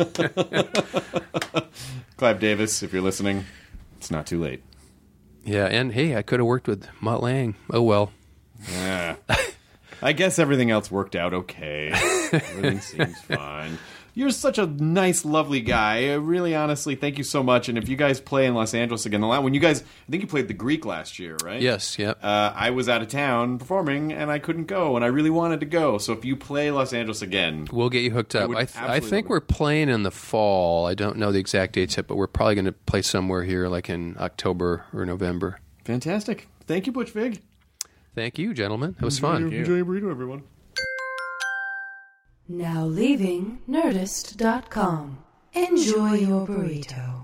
Clive Davis, if you're listening, it's not too late. Yeah, and hey, I could have worked with Mutt Lange. Oh, well. Yeah. I guess everything else worked out okay. Everything seems fine. You're such a nice, lovely guy. Really, honestly, thank you so much. And if you guys play in Los Angeles again, I think you played the Greek last year, right? Yes, yep. I was out of town performing, and I couldn't go, and I really wanted to go. So if you play Los Angeles again, we'll get you hooked up. I think we're playing in the fall. I don't know the exact dates yet, but we're probably going to play somewhere here, like in October or November. Fantastic. Thank you, Butch Vig. Thank you, gentlemen. It was fun. Enjoy your burrito, everyone. Now leaving Nerdist.com. Enjoy your burrito.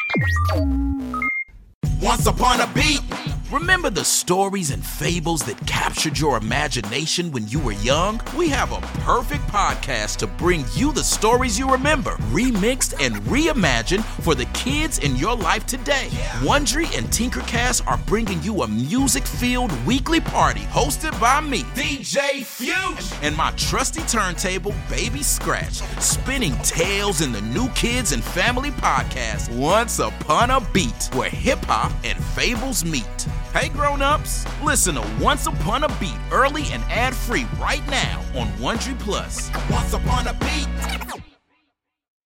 Once upon a beat. Remember the stories and fables that captured your imagination when you were young? We have a perfect podcast to bring you the stories you remember, remixed and reimagined for the kids in your life today. Wondery and Tinkercast are bringing you a music-filled weekly party hosted by me, DJ Fuge, and my trusty turntable, Baby Scratch, spinning tales in the New Kids and Family podcast, Once Upon a Beat, where hip-hop and fables meet. Hey grown-ups, listen to Once Upon a Beat early and ad-free right now on Wondery Plus. Once Upon a Beat.